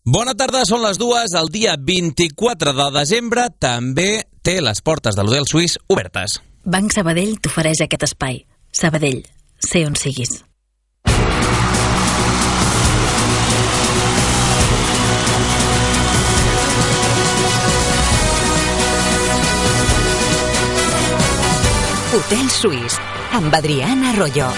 Bona tarda, són les 2. El dia 24 de desembre també té les portes de l'Hotel Suís obertes. Banc Sabadell t'ofereix aquest espai. Sabadell, sé on siguis. Hotel Suís, amb Adriana Arroyo.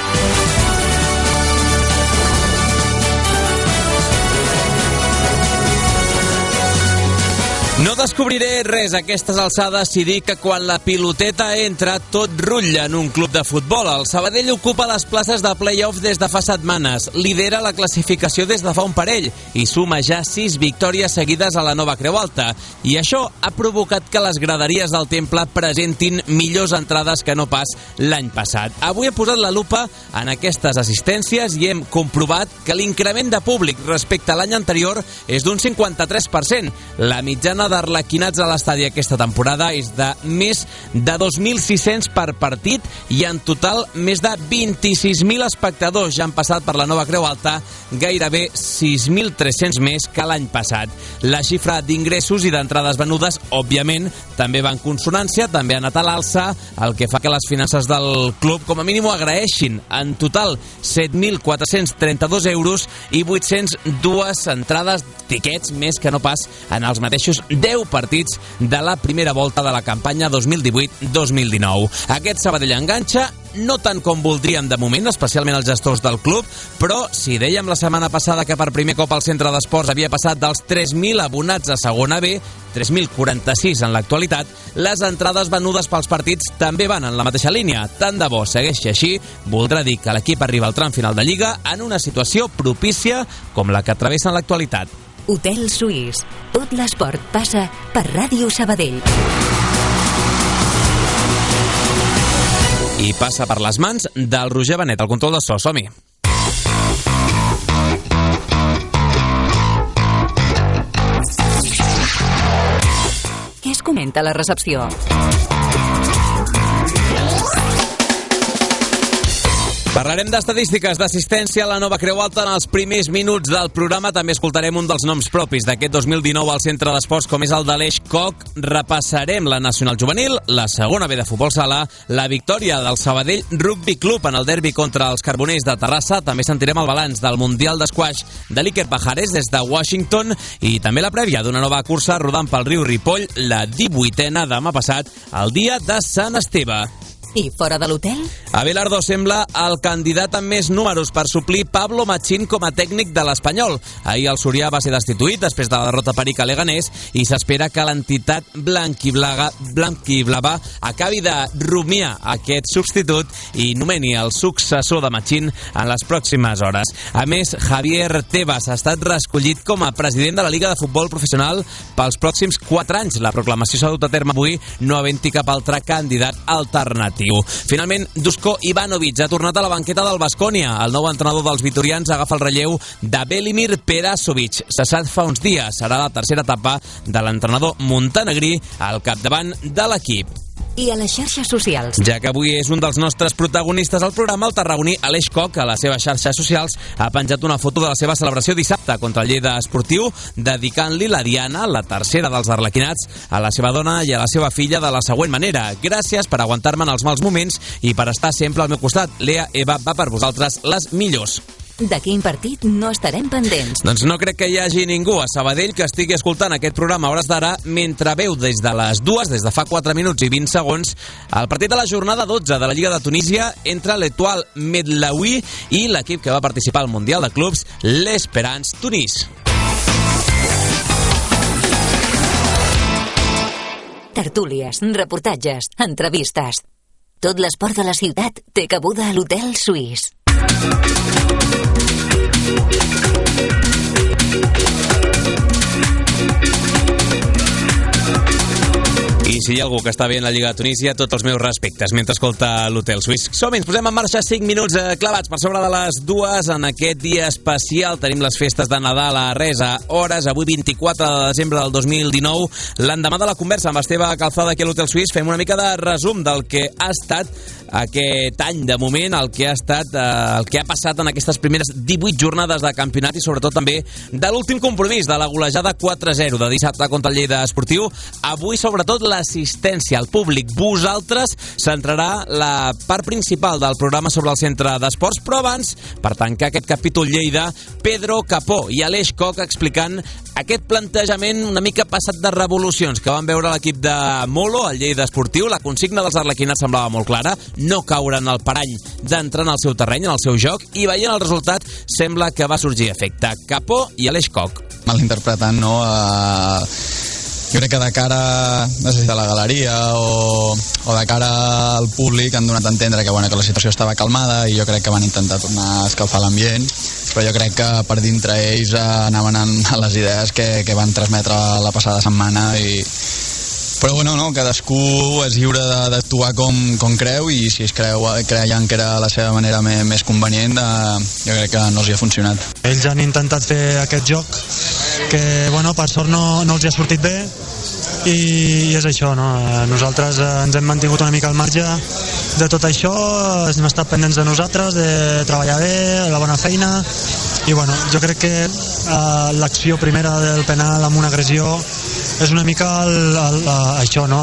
No descobriré res a aquestes alçades si dic que quan la piloteta entra tot rutlla en un club de futbol. El Sabadell ocupa les places de play-off des de fa setmanes, lidera la classificació des de fa un parell i suma ja 6 victòries seguides a la nova Creu Alta. I això ha provocat que les graderies del Temple presentin millors entrades que no pas l'any passat. Avui he posat la lupa en aquestes assistències i hem comprovat que l'increment de públic respecte a l'any anterior és d'un 53%. La mitjana d'arlequinats a l'estadi aquesta temporada és de més de 2.600 per partit i en total més de 26.000 espectadors ja han passat per la nova Creu Alta, gairebé 6.300 més que l'any passat. La xifra d'ingressos i d'entrades venudes, òbviament, també va en consonància, també ha anat a l'alça, el que fa que les finances del club com a mínim ho agraeixin. En total, 7.432 euros i 802 entrades, tiquets, més que no pas en els mateixos 10 partits de la primera volta de la campanya 2018-2019. Aquest Sabadell enganxa, no tant com voldríem de moment, especialment els gestors del club, però si dèiem la setmana passada que per primer cop el centre d'esports havia passat dels 3.000 abonats a segona B, 3.046 en l'actualitat, les entrades venudes pels partits també van en la mateixa línia. Tant de bo segueixi així, voldrà dir que l'equip arriba al tram final de Lliga en una situació propícia com la que travessa en l'actualitat. Hotel Suís. Tot l'esport passa per Ràdio Sabadell. I passa per les mans del Roger Benet, el control de so. Som-hi. Què es comenta a la recepció? Parlarem d'estadístiques d'assistència a la nova Creu Alta en els primers minuts del programa. També escoltarem un dels noms propis d'aquest 2019 al centre d'esports, com és el d'Aleix Koch. Repassarem la Nacional Juvenil, la segona B de futbol sala, la victòria del Sabadell Rugby Club en el derbi contra els Carboners de Terrassa. També sentirem el balanç del Mundial d'Esquaix de l'Iker Pajares des de Washington i també la prèvia d'una nova cursa rodant pel riu Ripoll, la 18a demà passat, el dia de Sant Esteve. I fora de l'hotel? Abelardo sembla el candidat amb més números per suplir Pablo Machín com a tècnic de l'Espanyol. Ahir el Sorià va ser destituït després de la derrota per Ica Leganés i s'espera que l'entitat blanquiblava acabi de rumiar aquest substitut i nomeni el successor de Machín en les pròximes hores. A més, Javier Tebas ha estat reescollit com a president de la Lliga de Futbol Professional pels pròxims 4 anys. La proclamació s'ha dut a terme avui, no havent-hi cap altre candidat alternatiu. Finalment, Duško Ivanović ha tornat a la banqueta del Baskonia. El nou entrenador dels vitorians agafa el relleu de Velimir Perasovic, cessat fa uns dies. Serà la tercera etapa de l'entrenador montenegrí al capdavant de l'equip. I a les xarxes socials. Ja que avui és un dels nostres protagonistes al programa, el tarragoní Aleix Koch, a les seves xarxes socials, ha penjat una foto de la seva celebració dissabte contra el Lleida Esportiu, dedicant-li la Diana, la tercera dels arlequinats, a la seva dona i a la seva filla de la següent manera: gràcies per aguantar-me en els mals moments i per estar sempre al meu costat. Lea Eva va per vosaltres les millors. De quin partit no estarem pendents? Doncs no crec que hi hagi ningú a Sabadell que estigui escoltant aquest programa a hores d'ara mentre veu des de les 2, des de fa 4 minuts i 20 segons, el partit de la jornada 12 de la Lliga de Tunísia entre l'Etoile Medlaoui i l'equip que va participar al Mundial de Clubs, l'Espérance Tunis. Tertúlies, reportatges, entrevistes. Tot l'esport de la ciutat té cabuda a l'Hotel Suís. I si hi ha algú que està bé en la Lliga de Tunísia, tots els meus respectes mentre escolta l'Hotel Suís. Som-hi, ens posem en marxa 5 minuts clavats per sobre de les 2 en aquest dia especial. Tenim les festes de Nadal a res a hores. Avui 24 de desembre del 2019. L'endemà de la conversa amb Esteve Calzada aquí a l'Hotel Suís fem una mica de resum del que ha estat aquest any de moment, el que ha passat en aquestes primeres 18 jornades de campionat i sobretot també de l'últim compromís de la golejada 4-0 de dissabte contra el Lleida Esportiu. Avui sobretot l'assistència al públic. Vosaltres centrarà la part principal del programa sobre el centre d'esports, però abans, per tancar aquest capítol Lleida, Pedro Capó i Aleix Coc explicant aquest plantejament una mica passat de revolucions que van veure l'equip de Molo, el Lleida Esportiu. La consigna dels arlequinats semblava molt clara, no caure en el parany d'entrar en el seu terreny, en el seu joc, i veient el resultat sembla que va sorgir efecte. Capó i Aleix Coc. Malinterpretant, no? Jo crec que de cara a la galeria o de cara al públic han donat a entendre que la situació estava calmada i jo crec que van intentar tornar a escalfar l'ambient, però jo crec que per dintre ells anaven a les idees que van transmetre la passada setmana però no, cadascú és lliure d'actuar com creu i si es creien que era la seva manera més convenient, jo crec que no els hi ha funcionat. Ells han intentat fer aquest joc que per sort no els hi ha sortit bé i és això, no? Nosaltres ens hem mantingut una mica al marge de tot això, hem estat pendents de nosaltres, de treballar bé, la bona feina i jo crec que l'acció primera del penal amb una agressió és una mica això, no?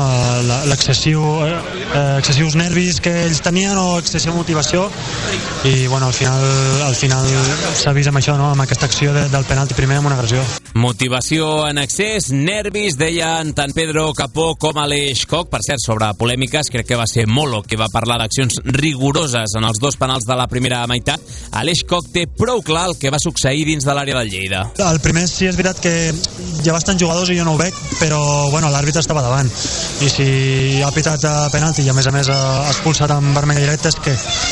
Excessius nervis que ells tenien o excessiva motivació i al final s'ha vist amb això, no? Amb aquesta acció del penalti primer amb una agressió. Motivació en excés, nervis, deien tant Pedro Capó com Aleix Coc. Per cert, sobre polèmiques, crec que va ser Molo que va parlar d'accions rigoroses en els 2 penals de la primera meitat. Aleix Coc té prou clar el que va succeir dins de l'àrea del Lleida. El primer sí és veritat que hi ha bastants jugadors i jo no ho veig, però l'àrbitre estava davant i si ha pitat penalti i a més ha expulsat amb vermella directa és que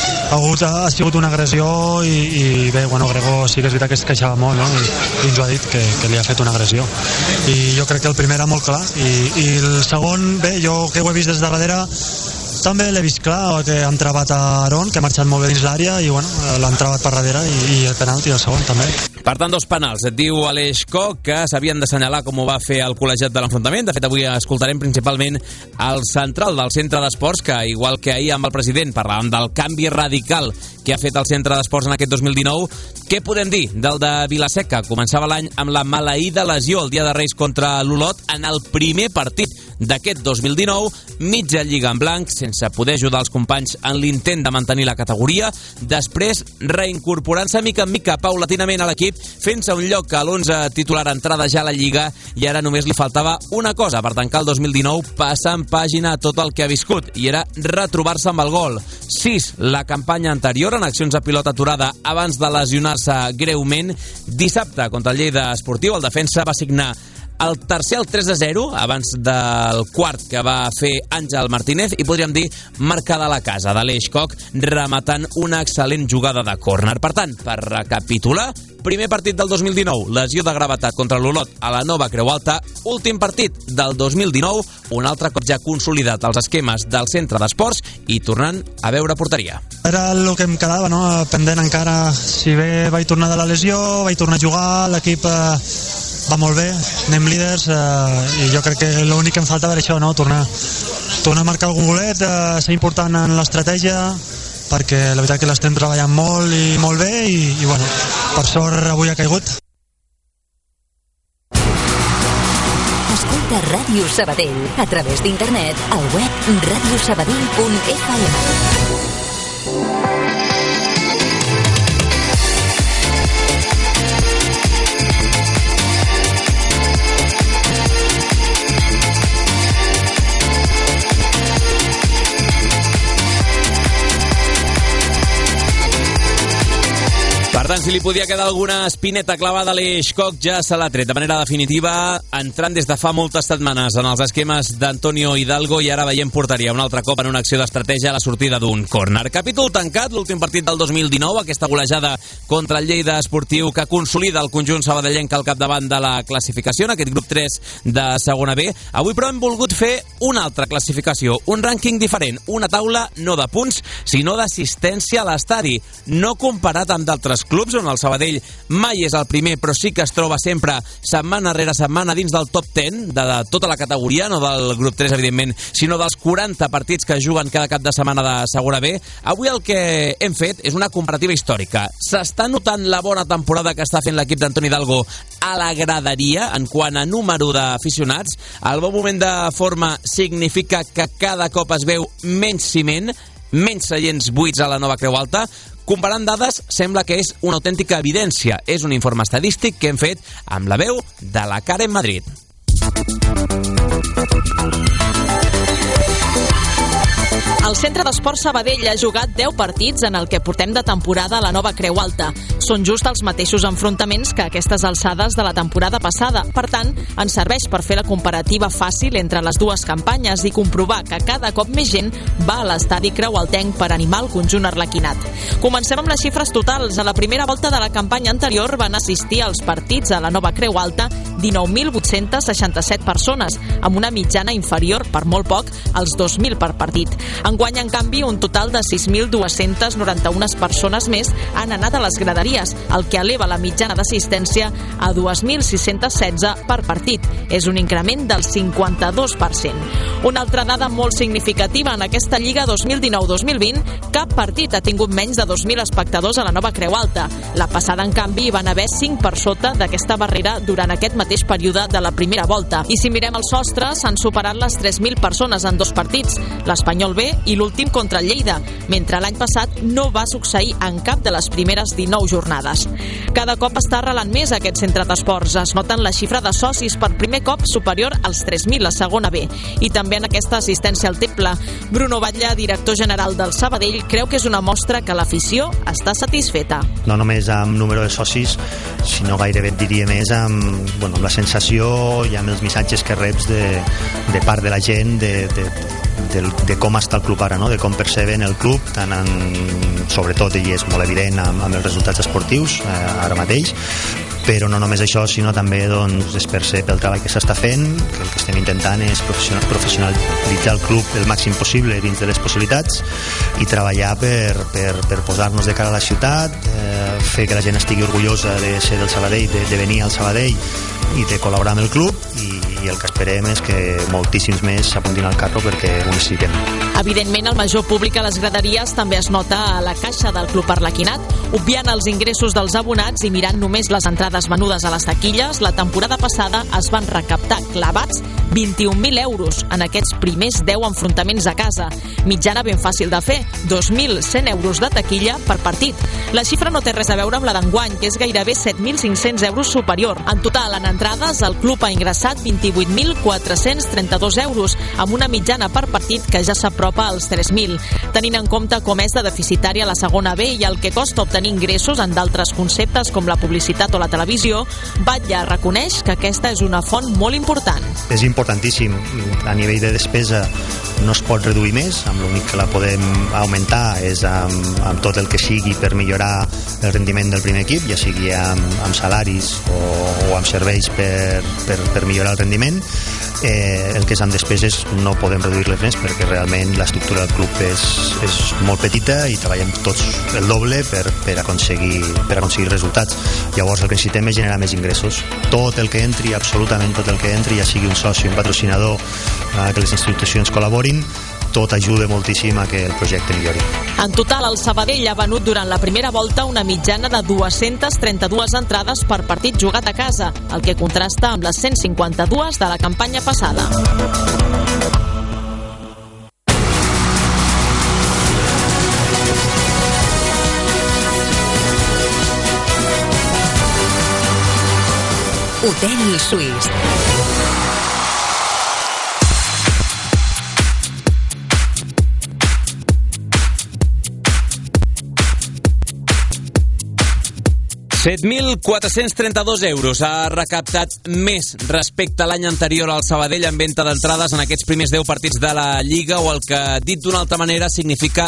ha sigut una agressió i bé, Grego sí que és veritat que es queixava molt, no? I ens ho ha dit que li ha fet una agressió i jo crec que el primer era molt clar i el segon, bé, jo que ho he vist des de darrere també l'he vist clar, que han travat a Aron, que ha marxat molt bé dins l'àrea i l'han travat per darrere i el penalti el segon també. Per tant, 2 penals. Et diu Aleix Coc que s'havien d'assenyalar com ho va fer el col·legiat de l'enfrontament. De fet, avui escoltarem principalment el central del centre d'esports, que igual que ahir amb el president parlàvem del canvi radical que ha fet el centre d'esports en aquest 2019. Què podem dir del de Vilaseca? Començava l'any amb la maleïda lesió el dia de Reis contra l'Olot en el primer partit d'aquest 2019, mitja lliga en blanc, sense poder ajudar els companys en l'intent de mantenir la categoria, després reincorporant-se mica en mica paulatinament a l'equip, fent-se un lloc a l'11 titular entrada ja a la Lliga i ara només li faltava una cosa per tancar el 2019, passant pàgina a tot el que ha viscut i era retrobar-se amb el gol. 6, la campanya anterior en accions de pilota aturada abans de lesionar-se greument. Dissabte contra el Lleida Esportiu el defensa va signar el tercer al 3-0 abans del quart que va fer Àngel Martínez i podríem dir marcada a la casa d'Aleix Coc rematant una excel·lent jugada de córner. Per tant, per recapitular, primer partit del 2019, lesió de gravetat contra l'Olot a la Nova Creu Alta, últim partit del 2019, un altre cop ja consolidat els esquemes del centre d'esports i tornant a veure porteria. Era el que em quedava, no? Pendent encara, si bé vaig tornar de la lesió, vaig tornar a jugar, l'equip va molt bé, anem líders i jo crec que l'únic que em faltava era això, no? Tornar a marcar algun golet, ser important en l'estratègia perquè la veritat que l'estem treballant molt i molt bé i per sort avui ha caigut. Escolta Ràdio Sabadell a través d'internet al web radiosabadell.fm. Per tant, si li podia quedar alguna espineta clavada a l'Eixcock, ja se l'ha tret de manera definitiva, entrant des de fa moltes setmanes en els esquemes d'Antonio Hidalgo, i ara veiem porteria un altre cop en una acció d'estratègia a la sortida d'un córner. Capítol tancat, l'últim partit del 2019, aquesta golejada contra el Lleida Esportiu que consolida el conjunt sabadellenc al capdavant de la classificació en aquest grup 3 de segona B. Avui, però, hem volgut fer una altra classificació, un rànquing diferent, una taula no de punts, sinó d'assistència a l'estadi, no comparat amb d'altres clubs on el Sabadell mai és el primer, però sí que es troba sempre setmana rere setmana dins del top 10 de tota la categoria, no del grup 3 evidentment, sinó dels 40 partits que juguen cada cap de setmana de segona B. Avui el que hem fet és una comparativa històrica. S'està notant la bona temporada que està fent l'equip d'Antoni Hidalgo a la graderia en quant a número d'aficionats. El bon moment de forma significa que cada cop es veu menys ciment, menys seients buits a la nova Creu Alta. Comparant dades, sembla que és una autèntica evidència. És un informe estadístic que hem fet amb la veu de la Karen Madrid. El Centre d'Esports Sabadell ha jugat 10 partits en el que portem de temporada a la nova Creu Alta. Són just els mateixos enfrontaments que aquestes alçades de la temporada passada. Per tant, ens serveix per fer la comparativa fàcil entre les dues campanyes i comprovar que cada cop més gent va a l'estadi creualtenc per animar el conjunt arlequinat. Comencem amb les xifres totals. A la primera volta de la campanya anterior van assistir als partits a la nova Creu Alta 19.867 persones, amb una mitjana inferior, per molt poc, als 2.000 per partit. Enguany, en canvi, un total de 6.291 persones més han anat a les graderies, el que eleva la mitjana d'assistència a 2.616 per partit. És un increment del 52%. Una altra dada molt significativa en aquesta Lliga 2019-2020, cap partit ha tingut menys de 2.000 espectadors a la nova Creu Alta. La passada, en canvi, van haver 5 per sota d'aquesta barrera durant aquest mateix període de la primera volta. I si mirem el sostre, s'han superat les 3.000 persones en 2 partits, l'Espanyol B i l'últim contra el Lleida, mentre l'any passat no va succeir en cap de les primeres 19 jornades. Cada cop està arrelant més aquest centre d'esports. Es noten la xifra de socis per primer cop superior als 3.000 a segona B, i també en aquesta assistència al temple. Bruno Batlle, director general del Sabadell, creu que és una mostra que l'afició està satisfeta. No només amb número de socis, sinó gairebé et diria més amb la sensació i amb els missatges que reps de part de la gent de com està el club ara, no? De com perceben el club, sobretot, i és molt evident amb els resultats esportius ara mateix, però no només això, sinó també es percep el treball que s'està fent, que el que estem intentant és professionalitzar el club el màxim possible dins de les possibilitats i treballar per posar-nos de cara a la ciutat, fer que la gent estigui orgullosa de ser del Sabadell, de venir al Sabadell i de col·laborar amb el club, i el que esperem és que moltíssims més s'apuntin al carro perquè ho necessitem. Evidentment, el major públic a les graderies també es nota a la caixa del club arlequinat. Obviant els ingressos dels abonats i mirant només les entrades venudes a les taquilles, la temporada passada es van recaptar clavats 21.000 euros en aquests primers 10 enfrontaments a casa. Mitjana ben fàcil de fer, 2.100 euros de taquilla per partit. La xifra no té res a veure amb la d'enguany, que és gairebé 7.500 euros superior. En total, en entrades, el club ha ingressat 28.432 euros, amb una mitjana per partit que ja s'apropa als 3.000. Tenint en compte com és de deficitària la segona B i el que costa obtenir ingressos en d'altres conceptes com la publicitat o la televisió, Batlle reconeix que aquesta és una font molt important. És importantíssim. A nivell de despesa no es pot reduir més, amb l'únic que la podem augmentar és amb tot el que sigui per millorar el rendiment del primer equip, ja sigui amb salaris o amb serveis per millorar el rendiment. El que és amb despeses no podem reduir-les més perquè realment l'estructura del club és molt petita i treballem tots el doble per aconseguir resultats. Llavors el que necessitem és generar més ingressos. Tot el que entri, absolutament tot el que entri, ja sigui un soci, un patrocinador, que les institucions col·laborin, tot ajuda moltíssim a que el projecte millori. En total, el Sabadell ha venut durant la primera volta una mitjana de 232 entrades per partit jugat a casa, el que contrasta amb les 152 de la campanya passada. Hotel Suís. 7.432 euros ha recaptat més respecte a l'any anterior al Sabadell en venda d'entrades en aquests primers 10 partits de la Lliga, o el que, dit d'una altra manera, significa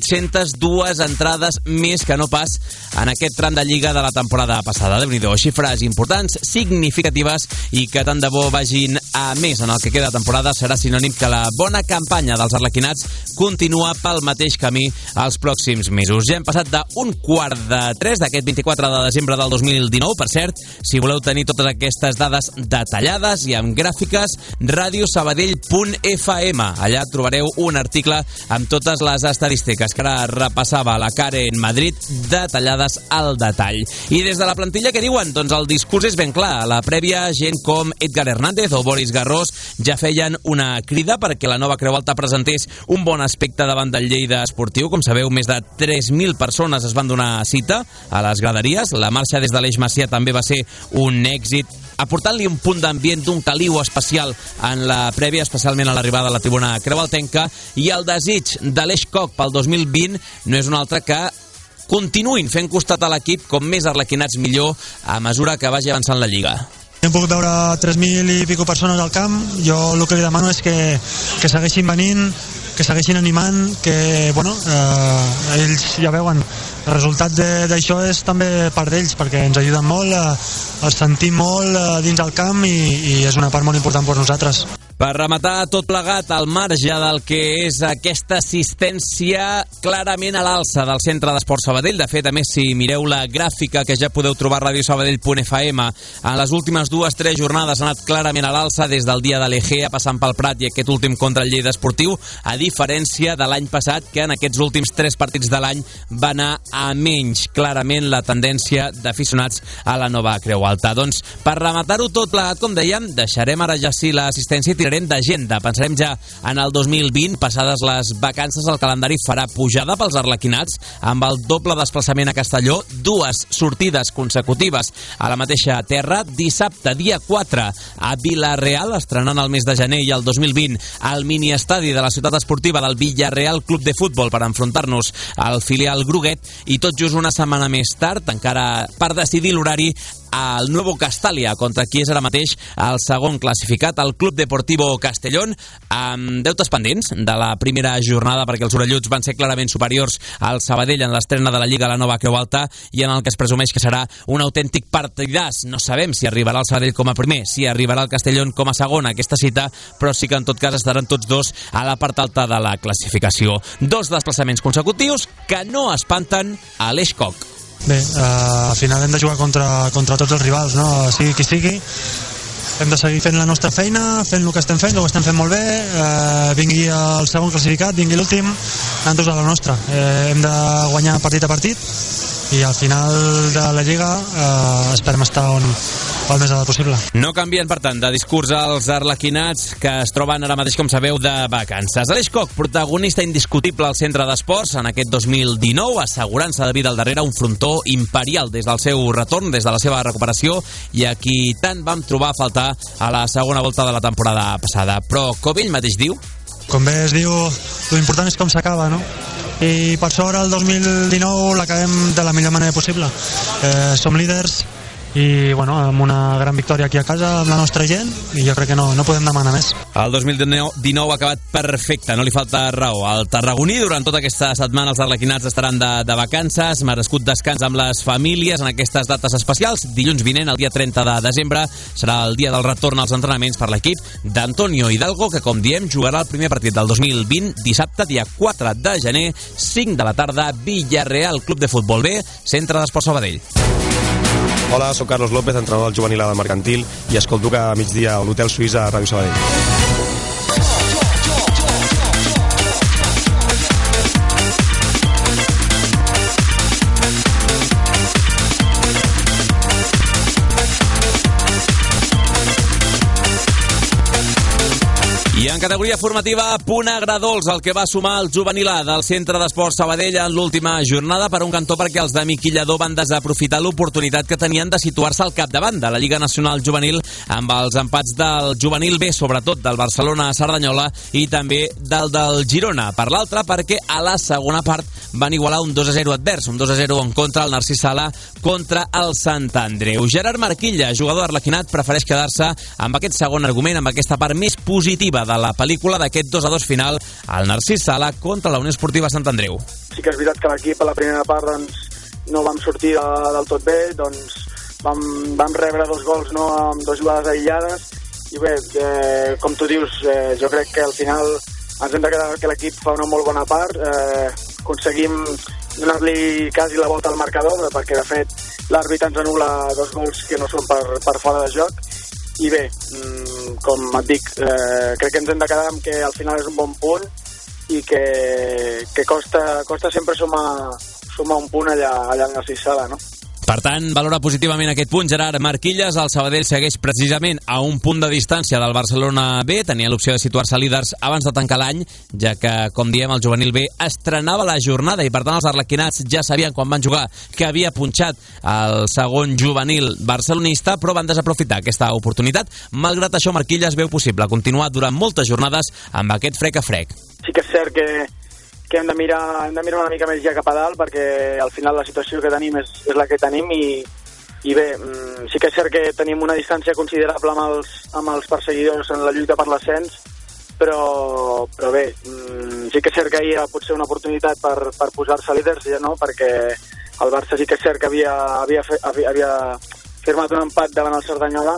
802 entrades més que no pas en aquest tram de Lliga de la temporada passada. Déu-n'hi-do, xifres importants, significatives, i que tant de bo vagin a més en el que queda de temporada serà sinònim que la bona campanya dels arlequinats continua pel mateix camí els pròxims mesos. Ja hem passat d'un 2:45 d'aquest 24 de desembre del 2019. Per cert, si voleu tenir totes aquestes dades detallades i amb gràfiques, radiosabadell.fm. Allà trobareu un article amb totes les estadístiques que ara repassava la Karen Madrid, detallades al detall. I des de la plantilla, què diuen? Doncs el discurs és ben clar. A la prèvia, gent com Edgar Hernández o Boris Garrós ja feien una crida perquè la nova Creu Alta presentés un bon aspecte davant del Lleida Esportiu. Com sabeu, més de 3.000 persones es van donar cita a les graderies. La marxa des de l'Eix Macià també va ser un èxit, aportant-li un punt d'ambient d'un caliu especial en la prèvia, especialment a l'arribada a la tribuna creualtenca. I el desig de l'Eix Coc pel 2020 no és un altre que continuïn fent costat a l'equip com més arlequinats millor a mesura que vagi avançant la Lliga. Hem pogut veure 3.000 i pico persones al camp. Jo el que li demano és que segueixin venint, que segueixin animant, que ells ja veuen, el resultat d'això és també part d'ells, perquè ens ajuden molt, els sentim molt dins del camp i és una part molt important per nosaltres. Per rematar tot plegat, al marge del que és aquesta assistència clarament a l'alça del Centre d'Esport Sabadell. De fet, a més, si mireu la gràfica que ja podeu trobar a radiosabadell.fm, en les últimes 2-3 jornades ha anat clarament a l'alça, des del dia de l'Egea, passant pel Prat i aquest últim contra el Lleida Esportiu, a diferència de l'any passat, que en aquests últims 3 partits de l'any va anar a menys. Clarament la tendència d'aficionats a la nova Creu Alta. Doncs, per rematar-ho tot plegat, com dèiem, deixarem ara ja sí l'assistència i tirarem d'agenda. Pensarem ja en el 2020. Passades les vacances, el calendari farà pujada pels arlequinats amb el doble desplaçament a Castelló, 2 sortides consecutives a la mateixa terra. Dissabte, dia 4, a Vila-real, estrenant el mes de gener, i el 2020 al miniestadi de la ciutat esportiva del Villarreal Club de Futbol per enfrontar-nos al filial Groguet, i tot just una setmana més tard, encara per decidir l'horari, al Nuevo Castalia, contra qui és ara mateix el segon classificat, el Club Deportivo Castellón, amb deutes pendents de la primera jornada, perquè els orelluts van ser clarament superiors al Sabadell en l'estrena de la Lliga a la nova Creu Alta, i en el que es presumeix que serà un autèntic partidàs. No sabem si arribarà el Sabadell com a primer, si arribarà el Castellón com a segon a aquesta cita, però sí que en tot cas estaran tots dos a la part alta de la classificació. 2 desplaçaments consecutius que no espanten a l'Eix Coc. Bé, al final hem de jugar contra tots els rivals, no? Sigui qui sigui, hem de seguir fent la nostra feina, fent el que estem fent molt bé, vingui el segon classificat, vingui l'últim, nosaltres a la nostra. Hem de guanyar partit a partit i al final de la Lliga esperem estar on el més alt possible. No canvien, per tant, de discurs als arlequinats, que es troben ara mateix, com sabeu, de vacances. Aleix Coc, protagonista indiscutible al Centre d'Esports en aquest 2019, assegurant-se de vida al darrere, un frontó imperial des del seu retorn, des de la seva recuperació, i a qui tant vam trobar a faltar a la segona volta de la temporada passada. Però, com ell mateix diu, com bé es diu, l'important és com s'acaba, no? I per sort el 2019 l'acabem de la millor manera possible. Som líders i amb una gran victòria aquí a casa amb la nostra gent, i jo crec que no podem demanar més. El 2019 ha acabat perfecte, no li falta raó. Al tarragoní, durant tota aquesta setmana, els arlequinats estaran de vacances, merescut descans amb les famílies en aquestes dates especials. Dilluns vinent, el dia 30 de desembre, serà el dia del retorn als entrenaments per l'equip d'Antonio Hidalgo, que, com diem, jugarà el primer partit del 2020 dissabte, dia 4 de gener, 5 de la tarda, Villarreal Club de Futbol B, Centre d'Esport Sabadell. Hola, soc Carlos López, entrenador del juvenil del Mercantil, i escolto cada migdia a l'Hotel Suís a Ràdio Sabadell. I I en categoria formativa, punt agradols, el que va sumar el juvenil A del Centre d'Esports Sabadell en l'última jornada, per un cantó perquè els de Miqui Lladó van desaprofitar l'oportunitat que tenien de situar-se al capdavant de la Lliga Nacional Juvenil amb els empats del juvenil B, sobretot del Barcelona-Cerdanyola i també del Girona. Per l'altra, perquè a la segona part van igualar un 2-0 advers, un 2-0 en contra el Narcís Sala contra el Sant Andreu. Gerard Marquilla, jugador arlequinat, prefereix quedar-se amb aquest segon argument, amb aquesta part més positiva de la pel·lícula d'aquest 2-2 final al Narcís Sala contra la Unió Esportiva Sant Andreu. Sí que és veritat que l'equip a la primera part doncs, no vam sortir del tot bé, doncs vam rebre 2 gols amb 2 jugades aïllades i bé, com tu dius, jo crec que al final ens hem de quedar que l'equip fa una molt bona part, aconseguim donar-li quasi la volta al marcador perquè de fet l'àrbitre ens anul·la 2 gols que no són per fora de joc. I bé, com et dic, crec que ens hem de quedar amb que al final és un bon punt i que costa sempre sumar un punt allà al Narcís Sala, no? Per tant, valora positivament aquest punt Gerard Marquilles. El Sabadell segueix precisament a un punt de distància del Barcelona B. Tenia l'opció de situar-se líders abans de tancar l'any, ja que, com diem, el juvenil B estrenava la jornada i, per tant, els arlequinats ja sabien quan van jugar que havia punxat el segon juvenil barcelonista, però van desaprofitar aquesta oportunitat. Malgrat això, Marquilles veu possible continuar durant moltes jornades amb aquest frec a frec. Sí que és cert que hem de mirar una mica més ja cap a dalt perquè al final la situació que tenim és la que tenim i bé, sí que és cert que tenim una distància considerable amb els perseguidors en la lluita per l'ascens, però bé, sí que és cert que ahir era potser una oportunitat per posar-se líders, ja no, perquè el Barça sí que és cert que havia firmat un empat davant el Cerdanyola,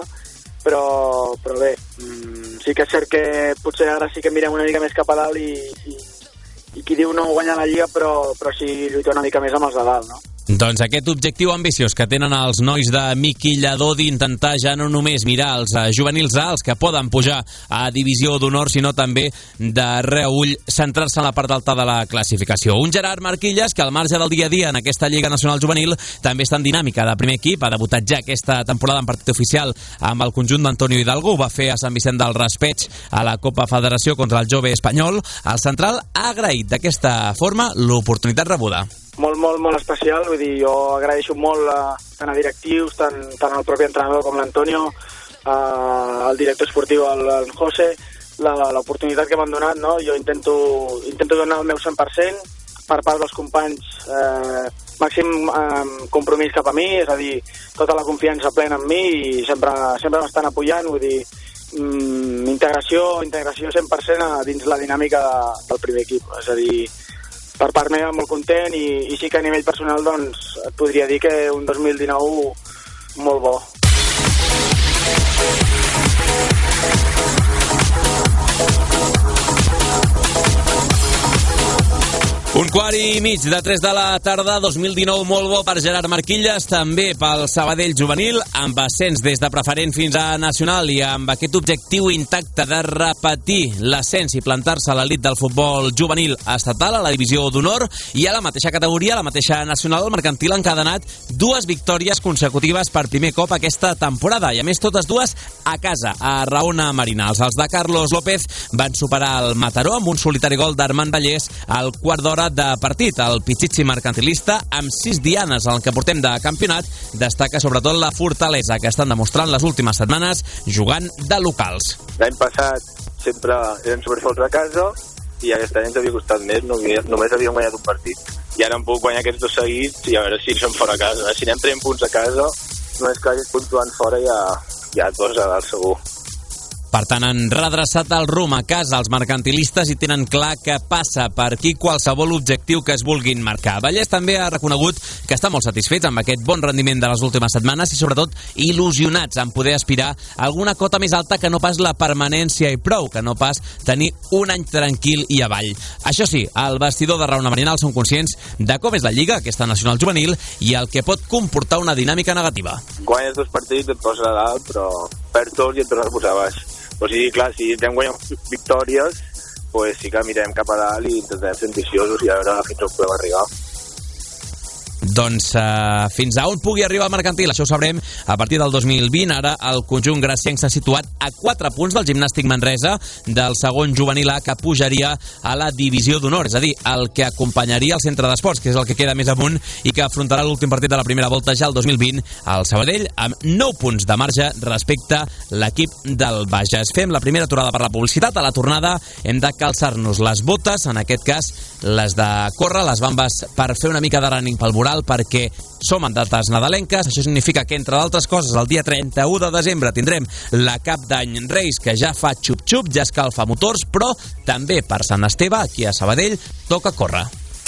però bé, sí que és cert que potser ara sí que mirem una mica més cap a dalt i qui diu no guanyar la Lliga, però sí lluitar una mica més amb els de dalt, no? Doncs aquest objectiu ambiciós que tenen els nois de Miqui Lladó d'intentar ja no només mirar els juvenils A, els que poden pujar a Divisió d'Honor, sinó també de reüll centrar-se en la part alta de la classificació. Un Gerard Marquilles que al marge del dia a dia en aquesta Lliga Nacional Juvenil també està en dinàmica de primer equip, ha debutat ja aquesta temporada en partit oficial amb el conjunt d'Antonio Hidalgo, ho va fer a Sant Vicent del Raspeig a la Copa Federació contra el Jove Espanyol. El central ha agraït d'aquesta forma l'oportunitat rebuda. Molt especial, vull dir, jo agraeixo molt tant a directius, tant al propi entrenador com l'Antonio, al director esportiu, el José, l'oportunitat que m'han donat, no? Jo intento donar el meu 100% per part dels companys, màxim compromís cap a mi, és a dir, tota la confiança plena en mi i sempre m'estan apoyant, vull dir, integració 100% dins la dinàmica del primer equip, és a dir, per part meva molt content i sí que a nivell personal doncs et podria dir que un 2019 molt bo. Un quart i mig de 3 de la tarda, 2019 molt bo per Gerard Marquilles, també pel Sabadell juvenil, amb ascens des de preferent fins a nacional i amb aquest objectiu intacte de repetir l'ascens i plantar-se a l'elit del futbol juvenil estatal, a la divisió d'honor, i a la mateixa categoria, a la mateixa nacional, el Mercantil ha encadenat 2 victòries consecutives per primer cop aquesta temporada, i a més totes dues a casa, a Raona Marinals. Els de Carlos López van superar el Mataró amb un solitari gol d'Armand Vallès al quart d'hora de partit. El Pichichi mercantilista, amb 6 dianes en el que portem de campionat, destaca sobretot la fortalesa que estan demostrant les últimes setmanes jugant de locals. L'any passat sempre eren sobresolts a casa i aquest any ens havia costat més, només havíem guanyat un partit. I ara hem pogut guanyar aquests 2 seguits i a veure si som fora a casa. Si anem traient punts a casa, només que hagin puntuant fora ja 2 a dalt segur. Per tant, han redreçat el rumb a casa els mercantilistes i tenen clar que passa per aquí qualsevol objectiu que es vulguin marcar. Vallès també ha reconegut que està molt satisfet amb aquest bon rendiment de les últimes setmanes i sobretot il·lusionats en poder aspirar a alguna cota més alta que no pas la permanència i prou, que no pas tenir un any tranquil i avall. Això sí, al vestidor de Raona Marinal són conscients de com és la Lliga, aquesta nacional juvenil, i el que pot comportar una dinàmica negativa. Guanyes 2 partits, et poses a dalt, però perds 2 i et tornes a posar a baix. O sigui, clar, si hem guanyat victòries, pues sí que mirem cap a dalt i intentem ser ambiciosos i a veure fins on podem arribar. Doncs fins a on pugui arribar el Mercantil, això ho sabrem a partir del 2020. Ara el conjunt gracienc s'ha situat a 4 punts del Gimnàstic Manresa, del segon juvenil A, que pujaria a la divisió d'honor, és a dir, el que acompanyaria el centre d'esports, que és el que queda més amunt i que afrontarà l'últim partit de la primera volta ja el 2020 al Sabadell, amb 9 punts de marge respecte a l'equip del Bages. Fem la primera aturada per la publicitat. A la tornada hem de calçar-nos les botes, en aquest cas les de córrer, les bambes per fer una mica de running pel voral, perquè som en dates nadalenques. Això significa que, entre d'altres coses, el dia 31 de desembre tindrem la Cap d'Any Reis, que ja fa xup-xup, ja escalfa motors, però també per Sant Esteve, aquí a Sabadell, toca córrer.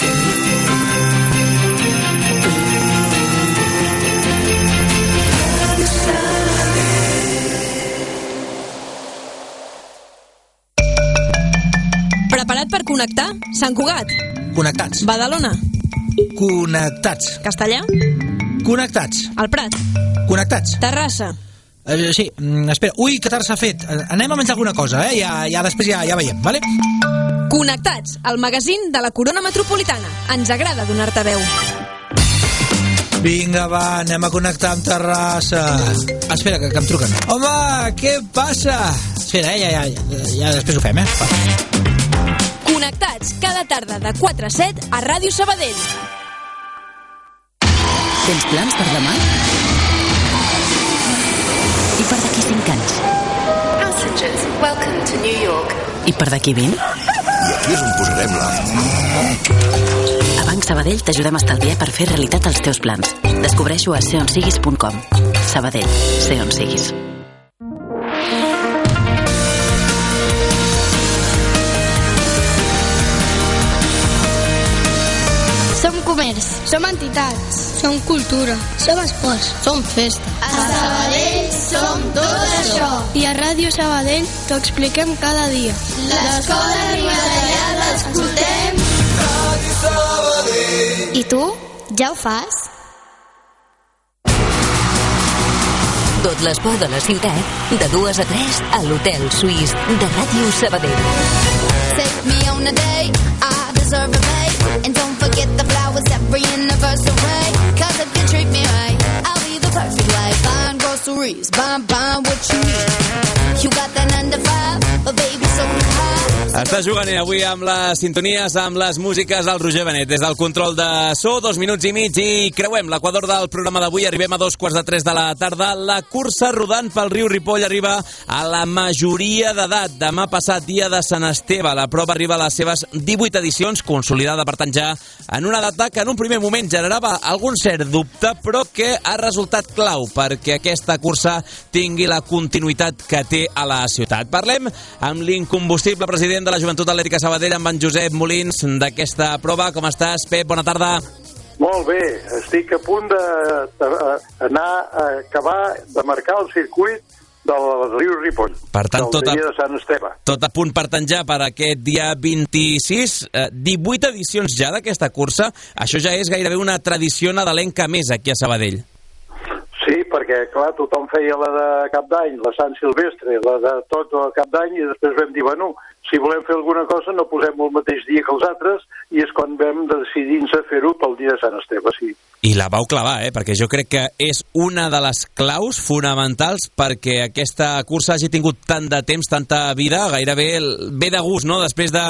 Preparat per connectar? Sant Cugat. Connectats. Badalona. Connectats. Castellà. Connectats. El Prat. Connectats. Terrassa. Sí, espera. Ui, que tard s'ha fet. Anem a menjar alguna cosa, eh? Ja després ja veiem, vale? Connectats, el magazín de la Corona Metropolitana. Ens agrada donar-te veu. Vinga, va, anem a connectar amb Terrassa. Espera, que em truquen. Home, què passa? Espera, ja després ho fem, Va. Connectats, cada tarda de 4 a 7 a Ràdio Sabadell. Tens plans per demà? I per d'aquí 5 anys? Passengers, welcome to New York. I per d'aquí 20? I aquí és on posarem la... A Banc Sabadell t'ajudem a estalviar per fer realitat els teus plans. Descobreixo a seonsiguis.com. Sabadell, sé on siguis. Som comerç, som entitats, som cultura, som esports, som festa. A Sabadell som tot això. I a Ràdio Sabadell t'ho expliquem cada dia. L'escola Rimatallà l'escoltem. Ràdio Sabadell. I tu, ja ho fas? Tot l'esport de la ciutat, de 2 a 3 a l'Hotel Suís de Ràdio Sabadell. Take me on a date, I deserve a mate. And don't forget the flowers every anniversary. Cause if you treat me right, I'll be the perfect wife. Buying groceries, buying what you need. You got that 9 to 5, but baby, so do I. Està jugant avui amb les sintonies, amb les músiques del Roger Benet. Des del control de so, 2 minuts i mig, i creuem l'equador del programa d'avui. Arribem a 2:45 de la tarda. La cursa rodant pel riu Ripoll arriba a la majoria d'edat. Demà passat, dia de Sant Esteve. La prova arriba a les seves 18 edicions, consolidada, per tant, ja en una data que en un primer moment generava algun cert dubte, però que ha resultat clau perquè aquesta cursa tingui la continuïtat que té a la ciutat. Parlem amb l'incombustible president de la Joventut Atlètica Sabadell, amb en Josep Molins, d'aquesta prova. Com estàs, Pep? Bona tarda. Molt bé, estic a punt d'anar a acabar de marcar el circuit del riu Ripoll, per tant, del dia de Sant Esteve. Tot a punt per tant ja per aquest dia 26. 18 edicions ja d'aquesta cursa. Això ja és gairebé una tradició nadalenca més aquí a Sabadell. Sí, perquè, clar, tothom feia la de Cap d'Any, la Sant Silvestre, la de tot el Cap d'Any, i després vam dir, bueno, si volem fer alguna cosa no posem el mateix dia que els altres, i és quan vam decidir-nos a fer-ho pel dia de Sant Esteve, sí. I la vau clavar, perquè jo crec que és una de les claus fonamentals perquè aquesta cursa hagi tingut tant de temps, tanta vida, gairebé ve de gust, no?, després de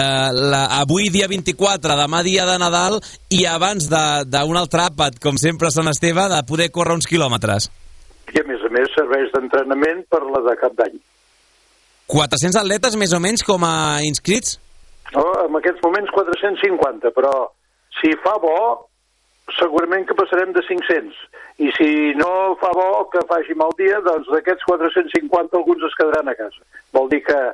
avui dia 24, demà dia de Nadal, i abans d'un altre àpat, com sempre a Sant Esteve, de poder córrer uns quilòmetres. I a més serveix d'entrenament per la de Cap d'Any. 400 atletes més o menys com a inscrits? En aquests moments 450, però si fa bo, segurament que passarem de 500. I si no fa bo, que faci mal dia, doncs d'aquests 450 alguns es quedaran a casa. Vol dir que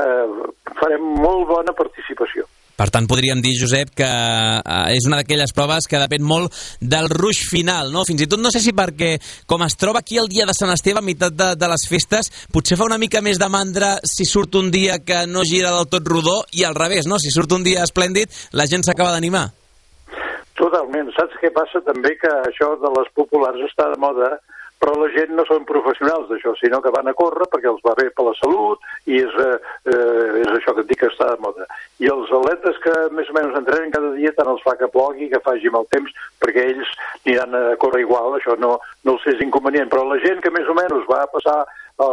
farem molt bona participació. Per tant, podríem dir, Josep, que és una d'aquelles proves que depèn molt del ruix final, no? Fins i tot no sé si perquè, com es troba aquí el dia de Sant Esteve, a meitat de les festes, potser fa una mica més de mandra si surt un dia que no gira del tot rodó, i al revés, no? Si surt un dia esplèndid, la gent s'acaba d'animar. Totalment. Saps què passa també? Que això de les populars està de moda però la gent no són professionals d'això, sinó que van a córrer perquè els va bé per la salut i és això que et dic que està de moda. I els atletes que més o menys entrenen cada dia tant els fa que plogui, que faci mal temps, perquè ells aniran a córrer igual, això no els és inconvenient. Però la gent que més o menys va a passar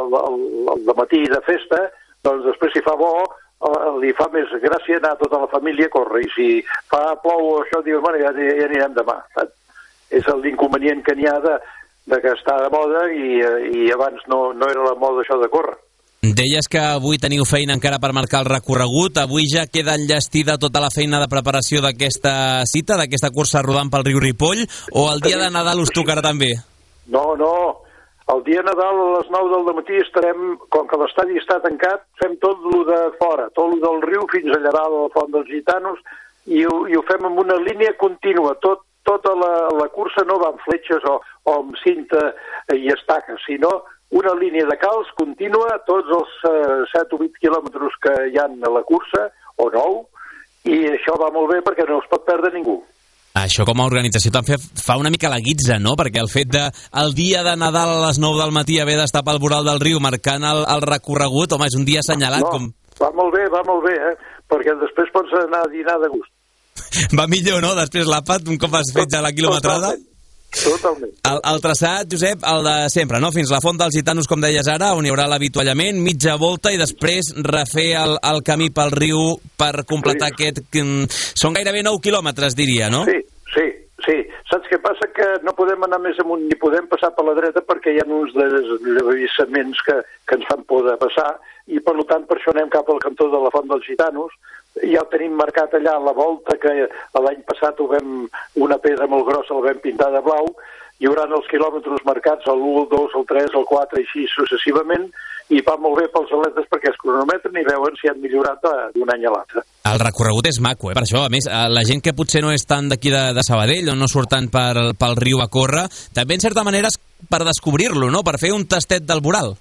el dematí de festa, doncs després si fa bo, li fa més gràcia anar tota la família a córrer, i si fa plou o això, dius, bueno, ja anirem demà. És l'inconvenient que n'hi ha de que està de moda i abans no era la moda això de córrer. Deies que avui teniu feina encara per marcar el recorregut. Avui ja queda enllestida tota la feina de preparació d'aquesta cita, d'aquesta cursa rodant pel riu Ripoll, o el dia de Nadal us tocarà també? No. El dia de Nadal a les 9 del matí estarem, com que l'estadi està tancat, fem tot lo de fora, tot lo del riu fins allà a la Font dels Gitanos, i ho fem amb una línia contínua. Tota la cursa no va amb fletxes o amb cinta i estaques, sinó una línia de calç contínua, tots els 7 o 8 quilòmetres que hi ha a la cursa, o 9, i això va molt bé perquè no es pot perdre ningú. Això com a organització també fa una mica la guitza, no? Perquè el fet de el dia de Nadal a les 9 del matí haver d'estar pel voral del riu marcant el recorregut, home, és un dia assenyalat. Va molt bé, perquè després pots anar a dinar de gust. Va millor, no? Després l'àpat, un cop has fet ja la quilometrada. Totalment. El traçat, Josep, el de sempre, no? Fins la Font dels Gitanos, com deies ara, on hi haurà l'avituallament, mitja volta i després refer el camí pel riu per completar aquest... Són gairebé 9 quilòmetres, diria, no? Sí. Saps què passa? Que no podem anar més amunt ni podem passar per la dreta perquè hi ha uns deslliçaments que ens fan por de passar, i per tant per això anem cap al cantó de la Font dels Gitanos. Ja ho tenim marcat allà a la volta, que l'any passat una pedra molt grossa la vam pintar de blau. Hi haurà els quilòmetres marcats, el 1, el 2, el 3, el 4, i així successivament, i va molt bé pels atletes perquè es cronometren i veuen si han millorat d'un any a l'altre. El recorregut és maco, per això. A més, la gent que potser no és tant d'aquí de Sabadell o no surt tant pel riu a córrer, també en certa manera és per descobrir-lo, no? Per fer un tastet del voral.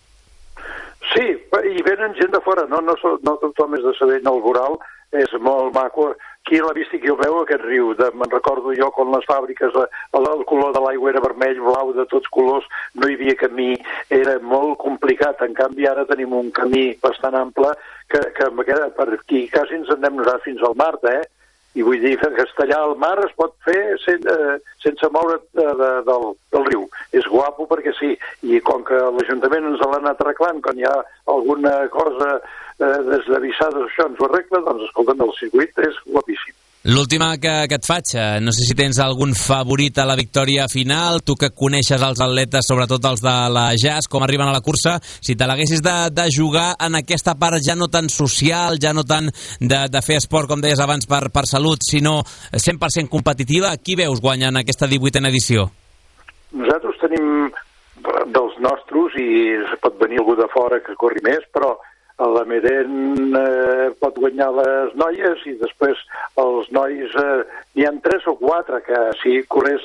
Sí, i venen gent de fora, no tothom és de Sabadell, no, el voral és molt maco. Qui l'ha vist i qui el veu, aquest riu? Me'n recordo jo quan les fàbriques, el color de l'aigua era vermell, blau, de tots colors, no hi havia camí, era molt complicat. En canvi, ara tenim un camí bastant ample que per aquí quasi ens en anem nosaltres fins al mar, I vull dir, Castellar al mar es pot fer sense moure del riu. És guapo perquè sí, i com que l'Ajuntament ens l'ha anat arreglant, quan hi ha alguna cosa desavissada, això ens ho arregla, doncs escolta'm, el circuit és guapíssim. L'última que et faig, no sé si tens algun favorit a la victòria final, tu que coneixes els atletes, sobretot els de la Jazz, com arriben a la cursa, si te l'haguessis de jugar en aquesta part ja no tan social, ja no tant de fer esport, com deies abans, per salut, sinó 100% competitiva, qui veus guanyant aquesta 18a edició? Nosaltres tenim dels nostres, i pot venir algú de fora que corri més, però a la Meden pot guanyar les noies, i després els nois n'hi ha 3 o 4 que si corrés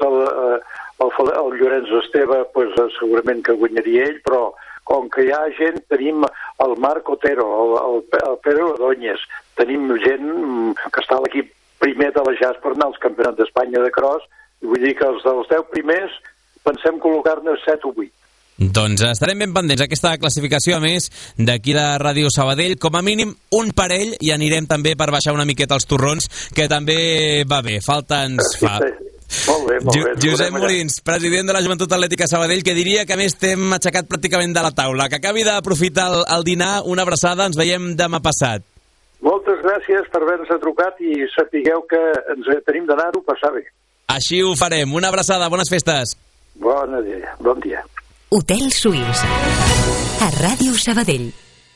el Llorenç Esteve pues, segurament que guanyaria ell, però com que hi ha gent, tenim el Marc Otero, el Pedro Ordóñez, tenim gent que està a l'equip primer de la Jazz per anar als campionats d'Espanya de cross, i vull dir que els dels 10 primers pensem col·locar-ne 7 o 8. Doncs estarem ben pendents aquesta classificació, a més, d'aquí de Ràdio Sabadell, com a mínim un parell, i anirem també per baixar una miqueta els torrons, que també va bé, falta ens fa. Molt bé. Josep Molins, president de la Joventut Atlètica Sabadell, que diria que més t'hem aixecat pràcticament de la taula. Que acabi d'aprofitar el dinar, una abraçada, ens veiem demà passat. Moltes gràcies per haver-nos trucat i sapigueu que ens tenim d'anar-ho a passar bé. Així ho farem. Una abraçada, bones festes. Bon dia. Hotel Suís, a Ràdio Sabadell.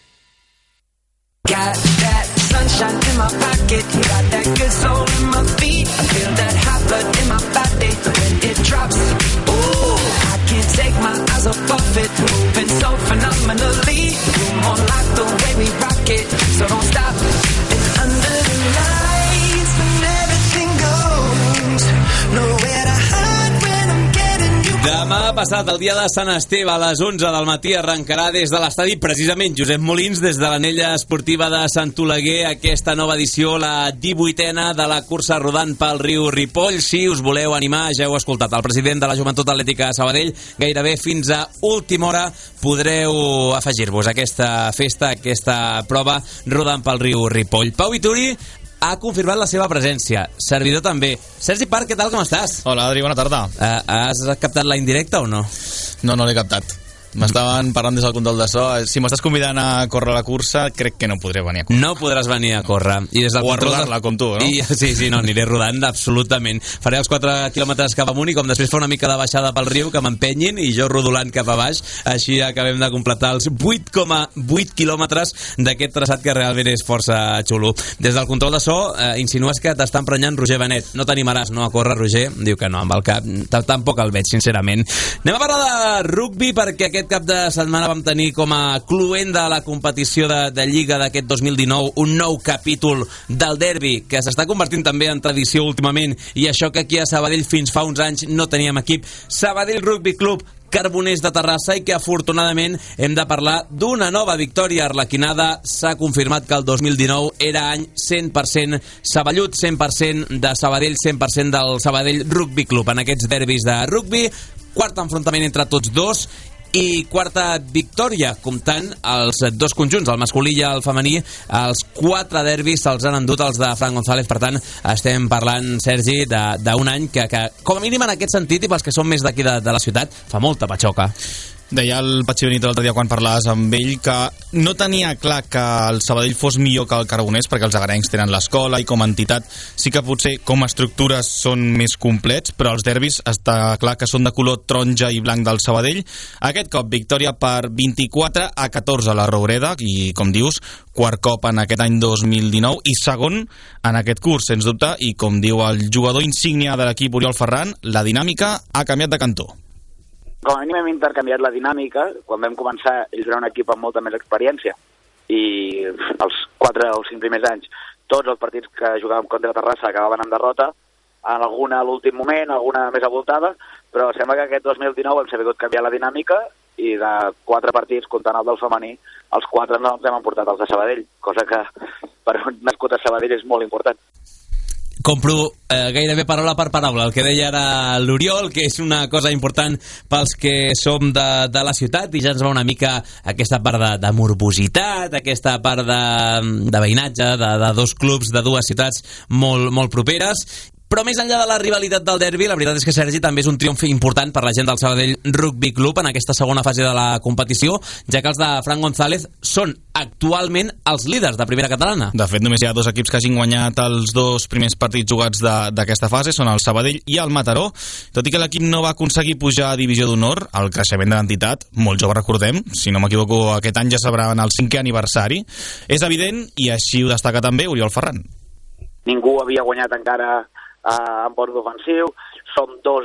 Got that sunshine in my pocket, got that good soul in my feet. I feel that hot blood in my body when it drops. Ooh, I can't take my eyes off it, moving so phenomenally. Room on lock, the way we rock it, so don't stop. It's under the lights when everything goes nowhere to hide when I'm getting you. Demà passat, el dia de Sant Esteve, a les 11 del matí, arrencarà des de l'estadi, precisament, Josep Molins, des de l'anella esportiva de Sant Oleguer, aquesta nova edició, la 18a de la cursa rodant pel riu Ripoll. Si us voleu animar, ja heu escoltat el president de la Joventut Atlètica de Sabadell, gairebé fins a última hora podreu afegir-vos a aquesta festa, a aquesta prova rodant pel riu Ripoll. Pau Vituri ha confirmat la seva presència. Servidor també. Sergi Parc, què tal, com estàs? Hola, Adri, bona tarda. Has captat la indirecta o no? No l'he captat. M'estaven parlant des del control de so. Si m'estàs convidant a córrer la cursa, crec que no podré venir a córrer. No podràs venir a córrer. I des del o a rodar-la, com tu, no? Sí, no, aniré rodant, absolutament. Faré els 4 quilòmetres cap amunt i com després fa una mica de baixada pel riu, que m'empenyin i jo rodolant cap a baix. Així acabem de completar els 8,8 quilòmetres d'aquest traçat que realment és força xulo. Des del control de so, insinues que t'està emprenyant Roger Benet. No t'animaràs, no, a córrer, Roger? Diu que no, amb el cap. Tampoc el veig, sincerament. Anem a parlar de rugby, perquè aquest cap de setmana vam tenir com a cluent de la competició de Lliga d'aquest 2019 un nou capítol del derbi que s'està convertint també en tradició últimament, i això que aquí a Sabadell fins fa uns anys no teníem equip. Sabadell Rugby Club Carboners de Terrassa, i que afortunadament hem de parlar d'una nova victòria arlequinada. S'ha confirmat que el 2019 era any 100% saballut, 100% de Sabadell, 100% del Sabadell Rugby Club en aquests derbis de rugby. Quart enfrontament entre tots dos i quarta victòria, comptant els dos conjunts, el masculí i el femení. Els 4 derbis se'ls han endut els de Fran González. Per tant, estem parlant, Sergi, d'un any que com a mínim en aquest sentit, i pels que són més d'aquí de la ciutat, fa molta patxoca. Deia el Patxi Benito l'altre dia quan parlaves amb ell que no tenia clar que el Sabadell fos millor que el Carboners, perquè els agarencs tenen l'escola i com a entitat sí que potser com a estructures són més complets, però els derbis està clar que són de color taronja i blanc del Sabadell. Aquest cop victòria per 24-14 a la Roureda, i com dius, quart cop en aquest any 2019 i segon en aquest curs, sens dubte, i com diu el jugador insígnia de l'equip, Oriol Ferran, la dinàmica ha canviat de cantó. Com a mínim hem intercanviat la dinàmica. Quan vam començar, ells eren un equip amb molta més experiència, i els 4 o 5 primers anys tots els partits que jugàvem contra Terrassa acabaven en derrota, en alguna a l'últim moment, alguna més avoltada, però sembla que aquest 2019 hem sabut canviar la dinàmica, i de 4 partits, comptant el del femení, els 4 no els hem emportat els de Sabadell, cosa que per un nascut a Sabadell és molt important. Compro gairebé paraula per paraula el que deia ara l'Oriol, que és una cosa important pels que som de la ciutat, i ja ens va una mica aquesta part de morbositat, aquesta part de veïnatge, de dos clubs, de dues ciutats molt properes. Però més enllà de la rivalitat del derbi, la veritat és que, Sergi, també és un triomf important per la gent del Sabadell Rugby Club en aquesta segona fase de la competició, ja que els de Fran González són actualment els líders de primera catalana. De fet, només hi ha 2 equips que hagin guanyat els 2 primers partits jugats d'aquesta fase, són el Sabadell i el Mataró. Tot i que l'equip no va aconseguir pujar a Divisió d'Honor, el creixement de l'entitat, molt jove, recordem, si no m'equivoco, aquest any ja sabrà en el 5è aniversari, és evident, i així ho destaca també Oriol Ferran. Ningú havia guanyat encara en bord ofensiu. Som dos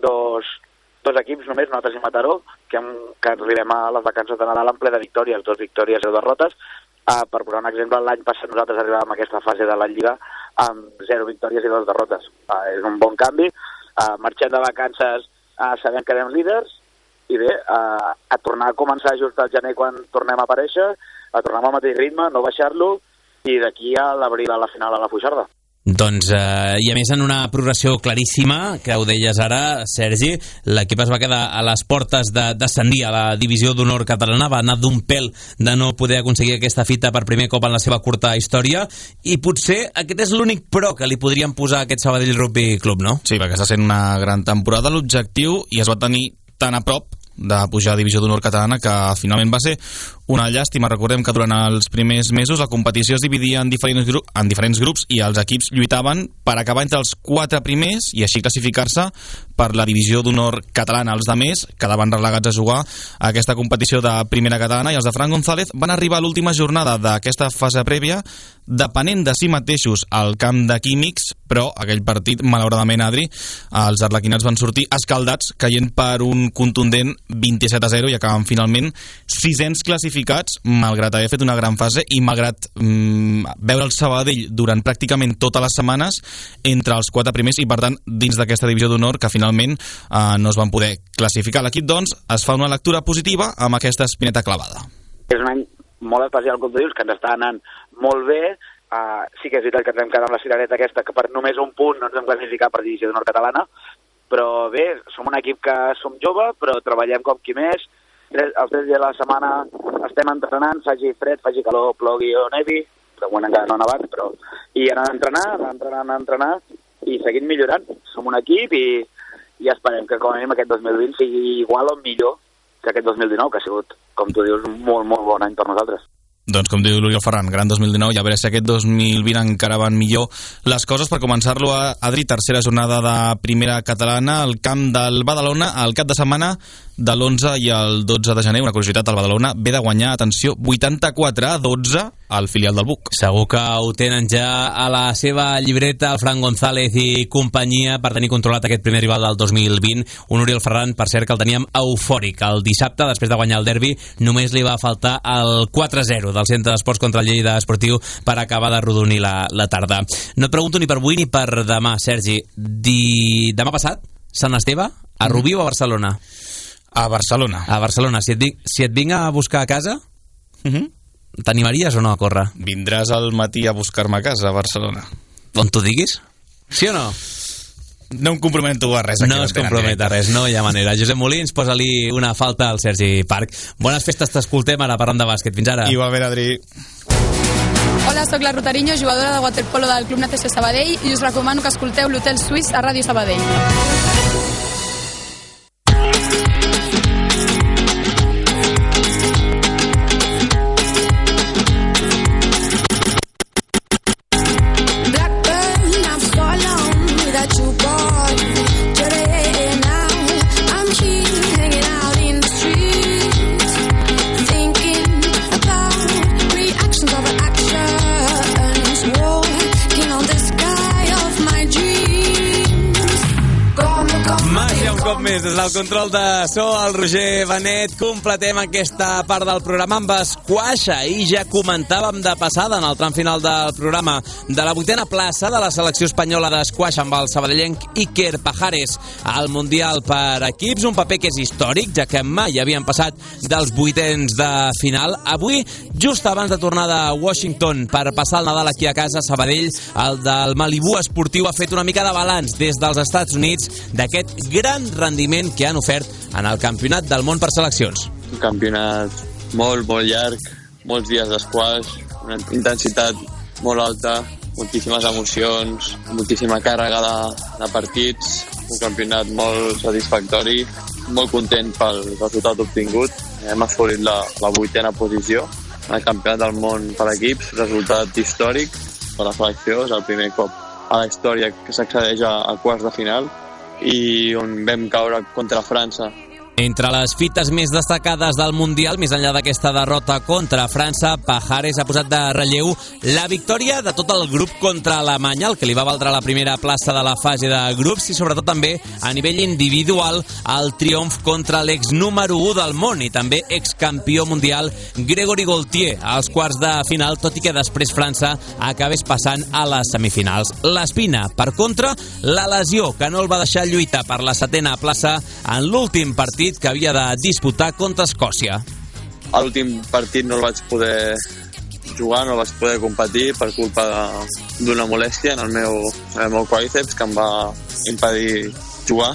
equips només, nosaltres i Mataró, que arribem a les vacances de Nadal en ple de victòries, 2 victòries i 2 derrotes. Per posar un exemple, l'any passat nosaltres arribàvem a aquesta fase de la Lliga amb 0 victòries i 2 derrotes. És un bon canvi. Marxem de vacances sabent que anem líders, i bé, a tornar a començar just al gener quan tornem a aparèixer, a tornar amb el mateix ritme, no baixar-lo, i d'aquí a l'abril a la final a la Fuixarda. Doncs, i a més en una progressió claríssima, que ho deies ara, Sergi, l'equip es va quedar a les portes de descendir a la Divisió d'Honor catalana, va anar d'un pèl de no poder aconseguir aquesta fita per primer cop en la seva curta història, i potser aquest és l'únic pro que li podríem posar a aquest Sabadell Rugby Club, no? Sí, perquè està sent una gran temporada. L'objectiu, i es va tenir tan a prop de pujar a Divisió d'Honor catalana, que finalment va ser una llàstima. Recordem que durant els primers mesos la competició es dividia en diferents grups, i els equips lluitaven per acabar entre els 4 primers i així classificar-se per la Divisió d'Honor catalana. Els demés quedaven relegats a jugar a aquesta competició de primera catalana, i els de Fran González van arribar a l'última jornada d'aquesta fase prèvia depenent de si mateixos al camp de Químics, però aquell partit, malauradament, Adri, els arlequinats van sortir escaldats, caient per un contundent 27-0, i acaben finalment 600 classificats classificats, malgrat haver fet una gran fase i malgrat veure el Sabadell durant pràcticament totes les setmanes entre els 4 primers i, per tant, dins d'aquesta divisió d'honor que finalment no es van poder classificar. L'equip, doncs, es fa una lectura positiva amb aquesta espineta clavada. És un any molt especial, com tu dius, que ens està anant molt bé. Sí que és veritat que ens hem quedat amb la cirereta aquesta, que per només un punt no ens hem classificat per divisió d'honor catalana, però bé, som un equip que som jove, però treballem com qui més. Els 3 dies de la setmana estem entrenant, faci fred, faci calor, plogui o nevi, de moment encara no ha nevat, però... I anar a entrenar, i seguint millorant. Som un equip i esperem que com a mínim aquest 2020 sigui igual o millor que aquest 2019, que ha sigut, com tu dius, molt, molt bon any per nosaltres. Doncs com diu l'Oriol Ferran, gran 2019, i a veure si aquest 2020 encara van millor les coses. Per començar-lo, Adri, tercera jornada de primera catalana al camp del Badalona, al cap de setmana de l'11 i el 12 de gener. Una curiositat, el Badalona ve de guanyar, atenció, 84-12 al filial del Buc. Segur que ho tenen ja a la seva llibreta el Fran González i companyia per tenir controlat aquest primer rival del 2020. Un Oriol Ferran, per cert, que el teníem eufòric. El dissabte, després de guanyar el derbi, només li va faltar el 4-0 del Centre d'Esports contra el Lleida Esportiu per acabar de rodonir la tarda. No et pregunto ni per avui ni per demà, Sergi. Demà passat, Sant Esteve, a Rubí o a Barcelona? A Barcelona. A Barcelona. Si et vinc a buscar a casa, t'animaries o no a córrer? Vindràs al matí a buscar-me a casa, a Barcelona. On t'ho diguis? Sí o no? No em comprometo a res. No es compromet a res, no hi ha manera. Josep Molins, posa-li una falta al Sergi Parc. Bones festes, t'escoltem ara parlant de bàsquet. Fins ara. Igualment, Adri. Hola, sóc la Rutariño, jugadora de waterpolo del Club Natació Sabadell, i us recomano que escolteu l'Hotel Suís a Ràdio Sabadell. Des del control de so, el Roger Benet, completem aquesta part del programa amb esquaix. Ahir ja comentàvem de passada en el tram final del programa de la 8a plaça de la selecció espanyola d'esquaix amb el sabadellenc Iker Pajares al Mundial per equips, un paper que és històric, ja que mai havien passat dels 8ens de final. Avui, just abans de tornar de Washington per passar el Nadal aquí a casa, Sabadell, el del Malibu Esportiu, ha fet una mica de balanç des dels Estats Units d'aquest gran rendiment que han ofert en el Campionat del Món per seleccions. Un campionat molt, molt llarg, molts dies d'esquaix, una intensitat molt alta, moltíssimes emocions, moltíssima càrrega de partits, un campionat molt satisfactori, molt content pel resultat obtingut. Hem assolit la 8a posició al Campionat del Món per equips, resultat històric per la selecció, és el primer cop a la història que s'accedeix a quarts de final i on vam caure contra França. Entre les fites més destacades del Mundial, més enllà d'aquesta derrota contra França, Pajares ha posat de relleu la victòria de tot el grup contra Alemanya, el que li va valdre la primera plaça de la fase de grups, i sobretot també a nivell individual el triomf contra l'ex número 1 del món i també excampió mundial Grégory Gaultier als quarts de final, tot i que després França acabés passant a les semifinals. L'Espina, per contra, la lesió que no el va deixar lluitar per la 7a plaça en l'últim partit que havia de disputar contra Escòcia. A l'últim partit no el vaig poder jugar, no el vaig poder competir per culpa d'una molèstia en el meu quàdriceps que em va impedir jugar.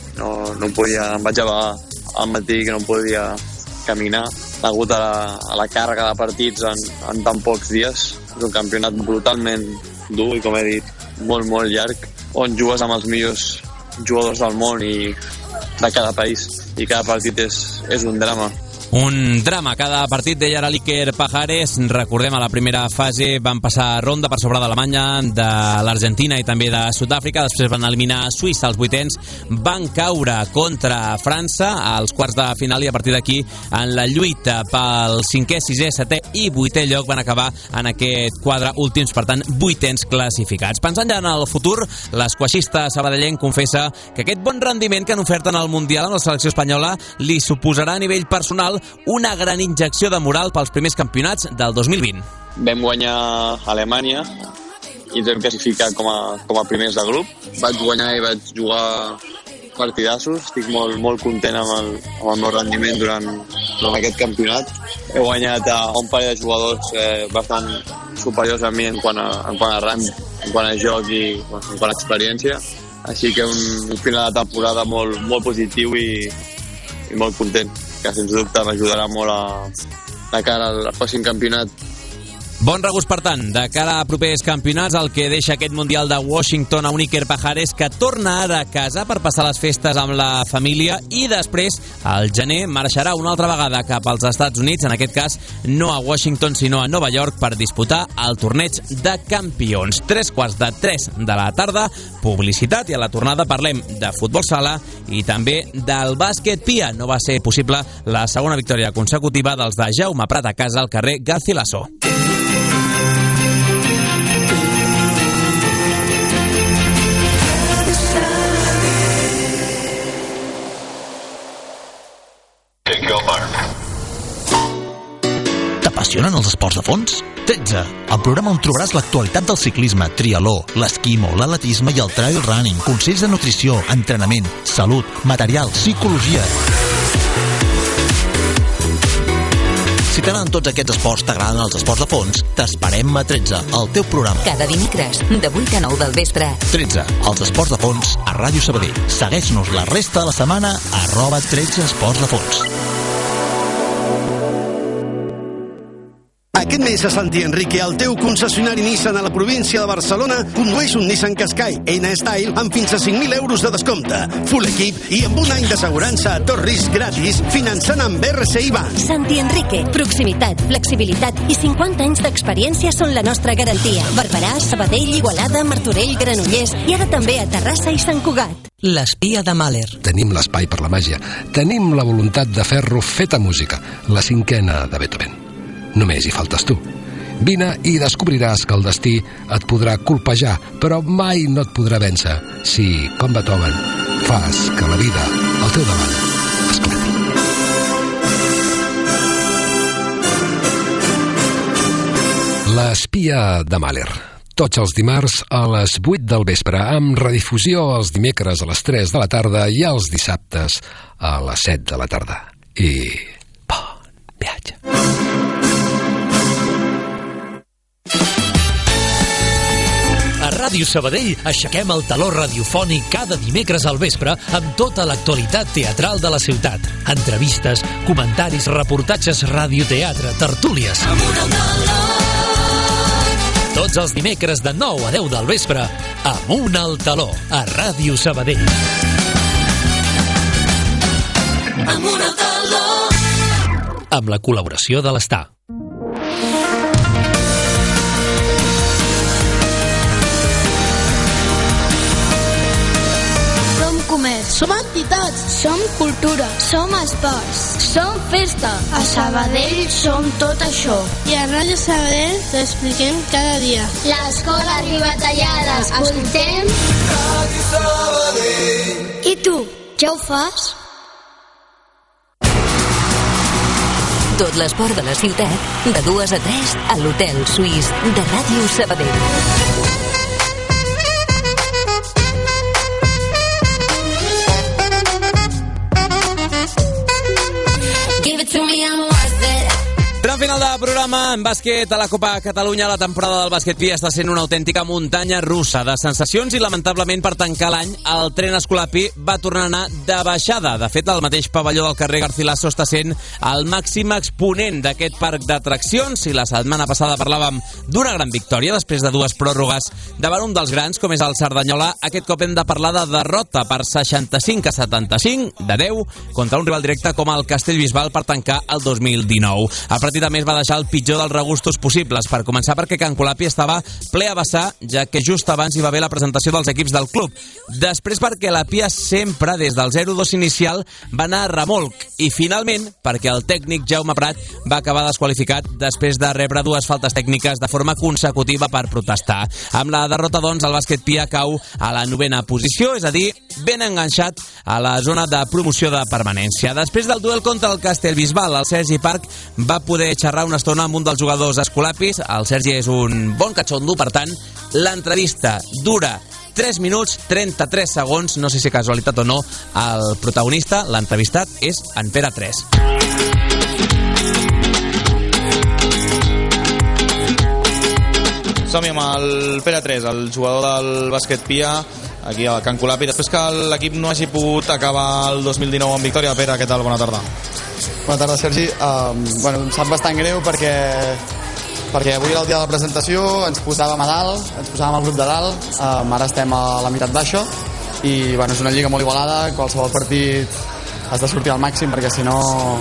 No podia, em vaig llevar al matí que no podia caminar degut a la càrrega de partits en tan pocs dies. És un campionat brutalment dur i, com he dit, molt, molt llarg, on jugues amb els millors jugadors del món i de cada país, i cada partit és un drama. Un drama cada partit, deia ara l'Iker Pajares. Recordem, a la primera fase van passar ronda per sobre d'Alemanya, de l'Argentina i també de Sud-àfrica. Després van eliminar Suïssa als 8ens, van caure contra França als quarts de final i a partir d'aquí en la lluita pel 5è, 6è, 7è i 8è lloc van acabar en aquest quadre últims, per tant 8ens classificats. Pensant ja en el futur, l'esquaixista sabadellenc confessa que aquest bon rendiment que han ofert en el Mundial amb la selecció espanyola li suposarà a nivell personal una gran injecció de moral pels primers campionats del 2020. Vam guanyar a Alemanya i ens vam classificar com a primers de grup. Vaig guanyar i vaig jugar partidassos. Estic molt content amb el meu rendiment durant aquest campionat. He guanyat a un parell de jugadors bastant superiors a mi en quant a rang, en quant a joc i en quant a experiència. Així que un final de temporada molt positiu i molt content, que sens dubte m'ajudarà molt de cara al pròxim campionat. Bon regust, per tant, de cara a propers campionats. El que deixa aquest Mundial de Washington a un Iker Pajares, que torna ara a casa per passar les festes amb la família i després, al gener, marxarà una altra vegada cap als Estats Units, en aquest cas no a Washington sinó a Nova York, per disputar el torneig de campions. 3:45 de la tarda, publicitat, i a la tornada parlem de futbol sala i també del bàsquet Pia. No va ser possible la segona victòria consecutiva dels de Jaume Prat a casa al carrer Garcilaso. T'apassionen els esports de fons? 13, el programa on trobaràs l'actualitat del ciclisme, trialó, l'esquimo, l'atletisme i el trail running, consells de nutrició, entrenament, salut, material, psicologia. Si t'agraden tots aquests esports, t'agraden els esports de fons, t'esperem a 13, el teu programa. Cada dimecres, de 8 a 9 del vespre. 13, els esports de fons a Ràdio Sabadell. Segueix-nos la resta de la setmana a @13 esports de fons. Aquest mes a Santi Enrique, el teu concessionari Nissan a la província de Barcelona, condueix un Nissan Qashqai N-Style amb fins a 5.000 euros de descompte, full equip i amb un any d'assegurança a tot risc gratis, finançant amb RCI Bank. Santi Enrique, proximitat, flexibilitat i 50 anys d'experiència són la nostra garantia. Barberà, Sabadell, Igualada, Martorell, Granollers i ara també a Terrassa i Sant Cugat. L'espia de Mahler. Tenim l'espai per la màgia. Tenim la voluntat de fer-lo feta música, la 5a de Beethoven. Només hi faltes tu. Vine i descobriràs que el destí et podrà colpejar, però mai no et podrà vèncer si, com Beethoven, fas que la vida al teu davant esclati. L'espia de Mahler. Tots els dimarts a les 8 del vespre, amb redifusió els dimecres a les 3 de la tarda i els dissabtes a les 7 de la tarda. I bon viatge. A Ràdio Sabadell aixequem el taló radiofònic cada dimecres al vespre amb tota l'actualitat teatral de la ciutat. Entrevistes, comentaris, reportatges, radioteatre, tertúlies. Tots els dimecres de 9 a 10 del vespre, Amunt al taló, a Ràdio Sabadell. Amunt al taló. Amb la col·laboració de l'Estar. Som entitats, som cultura, som esports, som festa. A Sabadell som tot això. I a Ràdio Sabadell t'expliquem cada dia. L'escola Ribatallada, escoltem Ràdio Sabadell. I tu, ja ho fas? Tot l'esport de la ciutat, de 2 a 3, a l'Hotel Suís de Ràdio Sabadell. Tram final de programa en bàsquet a la Copa Catalunya. La temporada del bàsquet Pia està sent una autèntica muntanya russa de sensacions i lamentablement per tancar l'any el tren Escolapi va tornar a anar de baixada. De fet, el mateix pavelló del carrer Garcilaso està sent el màxim exponent d'aquest parc d'atraccions i la setmana passada parlàvem d'una gran victòria després de 2 pròrrogues davant un dels grans com és el Cerdanyola. Aquest cop hem de parlar de derrota per 65-75 de 10 contra un rival directe com el Castellbisbal per tancar el 2019. El partit a més va deixar el pitjor dels regustos possibles. Per començar perquè Can Colapi estava ple a vessar, ja que just abans hi va haver la presentació dels equips del club. Després perquè la Pia sempre, des del 0-2 inicial, va anar a remolc. I finalment perquè el tècnic Jaume Prat va acabar desqualificat després de rebre 2 faltes tècniques de forma consecutiva per protestar. Amb la derrota, doncs, el bàsquet Pia cau a la 9a posició, és a dir, ben enganxat a la zona de promoció de permanència. Després del duel contra el Castellbisbal, el Sergi Parc va poder xerrar una estona amb un dels jugadors escolapis. El Sergi és un bon catxondo, per tant, l'entrevista dura 3 minuts 33 segons, no sé si casualitat o no, el protagonista, l'entrevistat, és en Pere 3. Som-hi amb el Pere 3, el jugador del bàsquet Pia, aquí al Can Colapi. Després que l'equip no hagi pogut acabar el 2019 en victòria, Pere, què tal? Bona tarda. Bona tarda, Sergi. Em sap bastant greu perquè avui era el dia de la presentació, ens posàvem a dalt, ens posàvem al grup de dalt, ara estem a la meitat baixa i és una lliga molt igualada, qualsevol partit has de sortir al màxim perquè si no,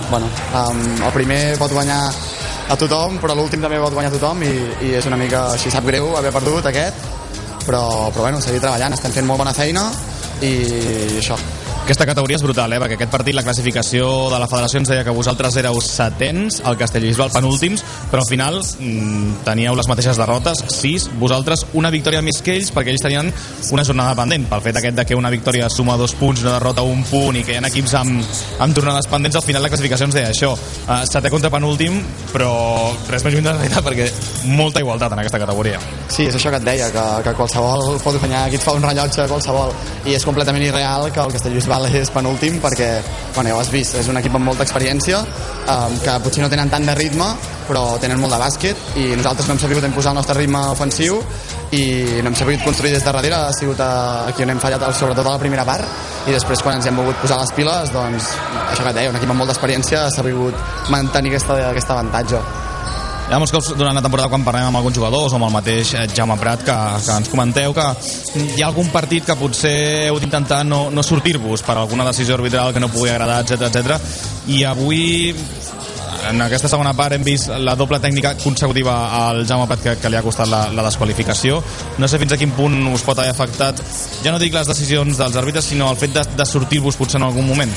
el primer pot guanyar a tothom, però l'últim també pot guanyar a tothom i és una mica així, sap greu haver perdut aquest, però seguir treballant, estem fent molt bona feina i això. Aquesta categoria és brutal, perquè aquest partit, la classificació de la federació ens deia que vosaltres éreu setens, el Castellbisbal penúltims, però al final teníeu les mateixes derrotes, 6, vosaltres una victòria més que ells, perquè ells tenien una jornada pendent, pel fet aquest de que una victòria suma 2 punts, una derrota 1 punt, i que hi ha equips amb tornades pendents, al final la classificació ens deia això, setè contra penúltim, però res més lluny de la realitat, perquè molta igualtat en aquesta categoria. Sí, és això que et deia, que qualsevol pot guanyar, aquí et fa un rellotge qualsevol, i és completament irreal que el Castellbisbal és penúltim perquè, ja ho has vist, és un equip amb molta experiència, que potser no tenen tant de ritme, però tenen molt de bàsquet i nosaltres no hem sabut imposar el nostre ritme ofensiu i no hem sabut construir des de darrere, ha sigut aquí on hem fallat sobretot a la primera part i després quan ens hem volgut posar les piles, doncs això que et deia, un equip amb molta experiència ha sabut mantenir aquest avantatge. Hi ha molts cops durant la temporada quan parlem amb alguns jugadors o amb el mateix Jaume Prat que ens comenteu que hi ha algun partit que potser heu d'intentar no sortir-vos per alguna decisió arbitral que no pugui agradar, etc. I avui en aquesta segona part hem vist la doble tècnica consecutiva al Jaume Prat que li ha costat la desqualificació. No sé fins a quin punt us pot haver afectat, ja no dic les decisions dels àrbitres, sinó el fet de sortir-vos potser en algun moment.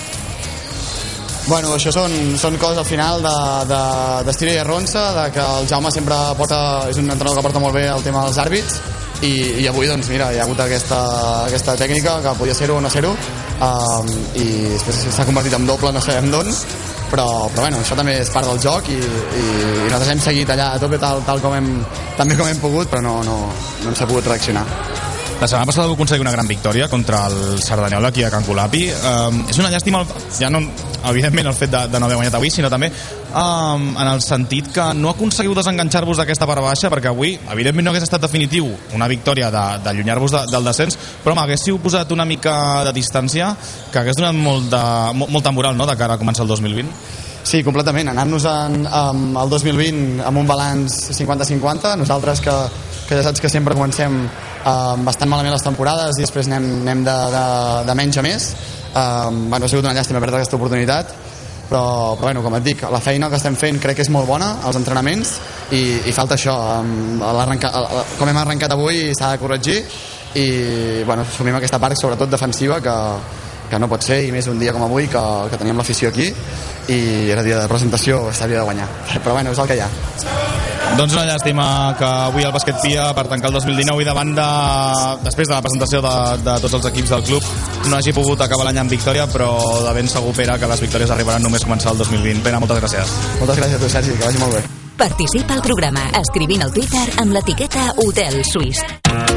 Això són coses al final d'estira i arronsa, de que el Jaume sempre és un entrenador que porta molt bé el tema dels àrbits i avui doncs mira, hi ha hagut aquesta tècnica que podia ser-ho o no ser-ho i després s'ha convertit en doble, no sabem d'on, però això també és part del joc i nosaltres hem seguit allà a tope tal com hem pogut, però no hem sabut reaccionar. La setmana passada vau aconseguir una gran victòria contra el Cerdanyola aquí a Can Colapi. És una llàstima, ja no, evidentment, el fet de no haver guanyat avui, sinó també en el sentit que no aconseguiu desenganxar-vos d'aquesta part baixa, perquè avui, evidentment, no hagués estat definitiu una victòria d'allunyar-vos del descens, però m'haguéssiu posat una mica de distància que hagués donat molta moral, no?, de cara a començar el 2020. Sí, completament. Anar-nos al 2020 amb un balanç 50-50, nosaltres que ja saps que sempre comencem bastant malament les temporades i després anem de menys a més. Ha sigut una llàstima perdre aquesta oportunitat, però com et dic, la feina que estem fent crec que és molt bona, els entrenaments, i falta això. Com hem arrencat avui s'ha de corregir i assumim aquesta part sobretot defensiva que no pot ser, i més un dia com avui que teníem l'afició aquí i era dia de presentació, s'havia de guanyar, però és el que hi ha. Doncs una llàstima que avui el bàsquet Pia, per tancar el 2019 i després de la presentació de tots els equips del club, no hagi pogut acabar l'any en victòria, però de ben segur, Pere, que les victòries arribaran només començar el 2020. Pere, moltes gràcies. Moltes gràcies a tu, Sergi, que vagi molt bé. Participa al programa escrivint al Twitter amb l'etiqueta Hotel Suís.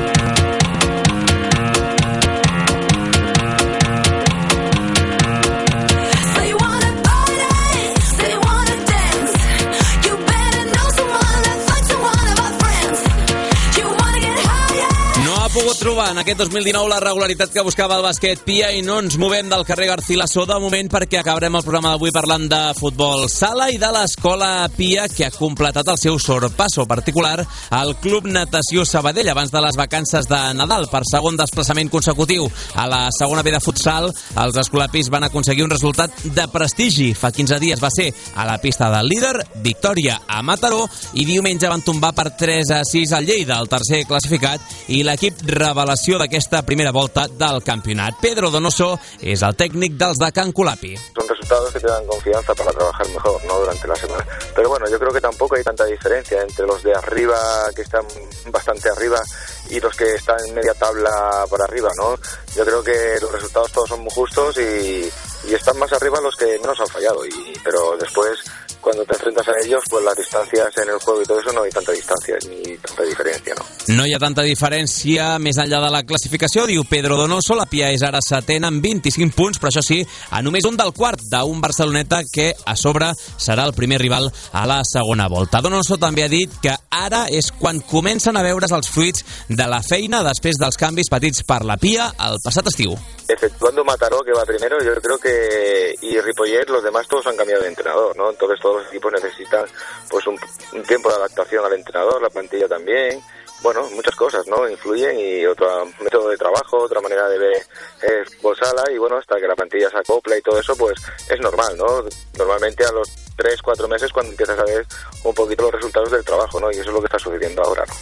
pogut trobar en aquest 2019 la regularitat que buscava el bàsquet Pia i no ens movem del carrer Garcilaso de moment perquè acabarem el programa d'avui parlant de futbol sala i de l'escola Pia que ha completat el seu sorpasso particular al Club Natació Sabadell abans de les vacances de Nadal per segon desplaçament consecutiu a la segona B de futsal. Els escolapis van aconseguir un resultat de prestigi. Fa 15 dies va ser a la pista del líder, victòria a Mataró, i diumenge van tombar per 3-6 al Lleida, el tercer classificat, i l'equip revelació d'aquesta primera volta del campionat. Pedro Donoso és el técnic dels de Can Colapi. Son resultados que te dan confianza para trabajar mejor, ¿no?, durante la semana. Pero bueno, yo creo que tampoco hay tanta diferencia entre los de arriba, que están bastante arriba, y los que están en media tabla para arriba, ¿no? Yo creo que los resultados todos son muy justos y están más arriba los que menos han fallado, pero después, cuando te enfrentas a ellos, pues las distancias en el juego y todo eso, no hay tanta distancia ni tanta diferència, no? No hi ha tanta diferència més enllà de la classificació, diu Pedro Donoso. La Pia és ara setena amb 25 punts, però això sí, a només un del quart d'un Barceloneta que a sobre serà el primer rival a la segona volta. Donoso també ha dit que ara és quan comencen a veure's els fruits de la feina després dels canvis petits per la Pia el passat estiu. Exceptuando Mataró, que va primero, yo creo que y Ripollet, los demás todos han cambiado de entrenador, ¿no? Entonces todos los equipos necesitan pues un tiempo de adaptación al entrenador, la plantilla también. Bueno, muchas cosas, ¿no? Influyen, y otro método de trabajo, otra manera de ver fútbol sala, y bueno, hasta que la plantilla se acopla y todo eso, pues es normal, ¿no? Normalmente a los 3-4 meses cuando empiezas a ver un poquito los resultados del trabajo, ¿no? Y eso es lo que está sucediendo ahora, ¿no?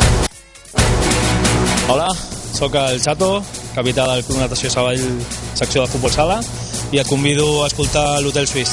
Hola, sóc el Chato, capità del Club Natació Sabadell, secció de futbol sala, i et convido a escoltar l'Hotel Suís.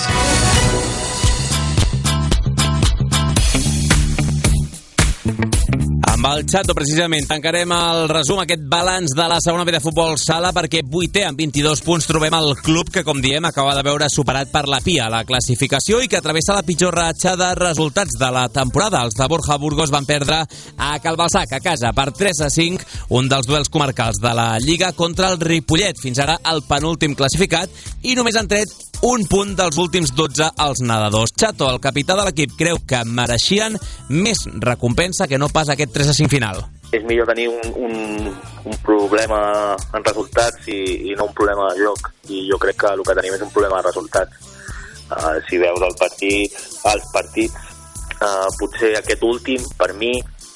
Amb el Chato, precisament, tancarem el resum, aquest balanç de la segona B de futbol sala, perquè 8è amb 22 punts trobem el club que, com diem, acaba de veure superat per la Pia a la classificació i que travessa la pitjor ratxa de resultats de la temporada. Els de Borja Burgos van perdre a Calbalsac, a casa, per 3-5, un dels duels comarcals de la Lliga contra el Ripollet, fins ara el penúltim classificat, i només han tret un punt dels últims 12 als nedadors. Chato, el capità de l'equip, creu que mereixien més recompensa que no pas aquest 3-5 final. És millor tenir un problema en resultats i no un problema de joc, i jo crec que el que tenim és un problema de resultats. Si veus els partits, potser aquest últim, per mi,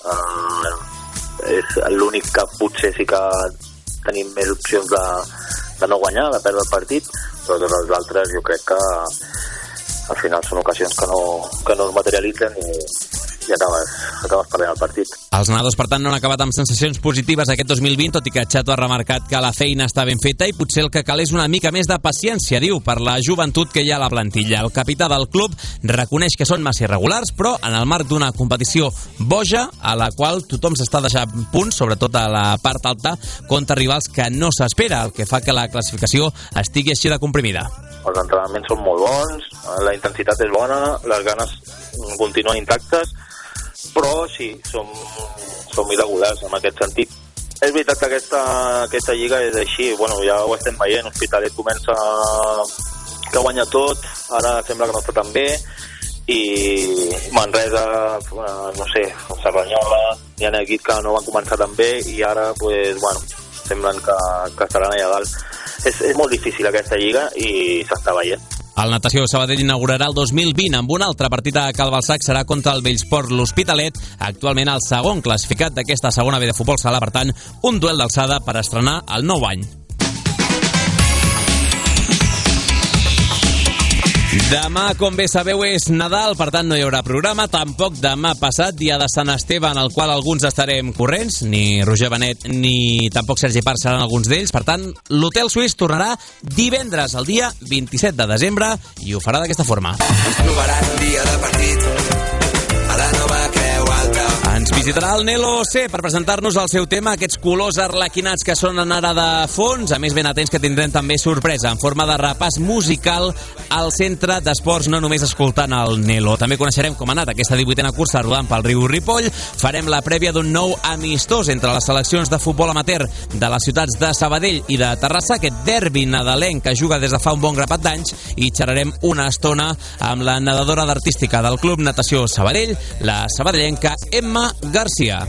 és l'únic que potser sí que tenim més opcions de no guanyar, de perdre el partit, però tots els altres jo crec que al final són ocasions que no es materialitzen i acabes perdent el partit. Els nedadors, per tant, no han acabat amb sensacions positives aquest 2020, tot i que Chato ha remarcat que la feina està ben feta i potser el que cal és una mica més de paciència, diu, per la joventut que hi ha a la plantilla. El capità del club reconeix que són massa irregulars, però en el marc d'una competició boja, a la qual tothom s'està deixant punts, sobretot a la part alta, contra rivals que no s'espera, el que fa que la classificació estigui així de comprimida. Els entrenaments són molt bons, la intensitat és bona, les ganes continuen intactes, però sí, som irregulars en aquest sentit. És veritat que aquesta lliga és així, bueno, ja ho estem veient, Hospitalet comença que guanya tot, ara sembla que no està tan bé, i Manresa, no sé, Cerdanyola, hi ha equips que no van començar tan bé i ara, pues, bueno, semblen que estaran allà dalt. És molt difícil aquesta lliga i s'està veient. El Natació Sabadell inaugurarà el 2020 amb un altre partit a Calbalsac, serà contra el Bellsport l'Hospitalet, actualment el segon classificat d'aquesta segona B de futbol sala, per tant, un duel d'alçada per estrenar el nou any. Demà, com bé sabeu, és Nadal, per tant no hi haurà programa, tampoc demà passat, dia de Sant Esteve, en el qual alguns estarem corrents, ni Roger Benet ni tampoc Sergi Parc seran alguns d'ells. Per tant, l'Hotel Suís tornarà divendres, el dia 27 de desembre, i ho farà d'aquesta forma. Ens trobaran dia de partit a la nova Creu Alta. Ens visitarà el Nelo C per presentar-nos el seu tema, aquests colors arlequinats que sonen ara de fons. A més, ben atents, que tindrem també sorpresa en forma de repàs musical al centre d'esports, no només escoltant el Nelo. També coneixerem com ha anat aquesta 18a cursa rodant pel riu Ripoll. Farem la prèvia d'un nou amistós entre les seleccions de futbol amateur de les ciutats de Sabadell i de Terrassa, aquest derbi nadalenc que juga des de fa un bon grapat d'anys, i xerrarem una estona amb la nedadora d'artística del Club Natació Sabadell, la sabadellenca Emma García.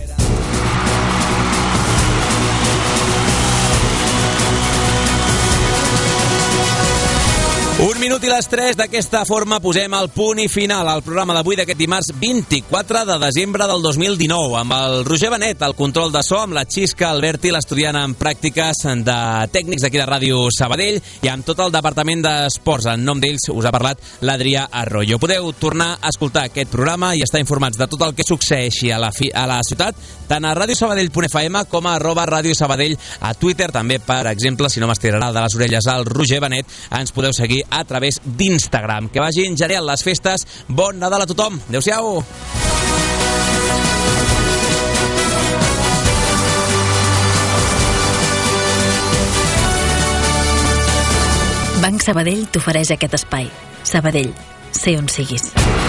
1 minut i les 3. D'aquesta forma posem el punt i final al programa d'avui d'aquest dimarts 24 de desembre del 2019 amb el Roger Benet, el control de so, amb la Xisca Alberti, l'estudiant en pràctiques de tècnics d'aquí de Ràdio Sabadell, i amb tot el departament d'esports. En nom d'ells us ha parlat l'Adrià Arroyo. Podeu tornar a escoltar aquest programa i estar informats de tot el que succeeixi a la ciutat, tant a radiosabadell.fm com a @Radio Sabadell a Twitter. També, per exemple, si no m'estirarà de les orelles al Roger Benet, ens podeu seguir a través d'Instagram. Que vagin genial les festes. Bon Nadal a tothom. Adéu-siau. Banc Sabadell t'ofereix aquest espai. Sabadell, sé on siguis.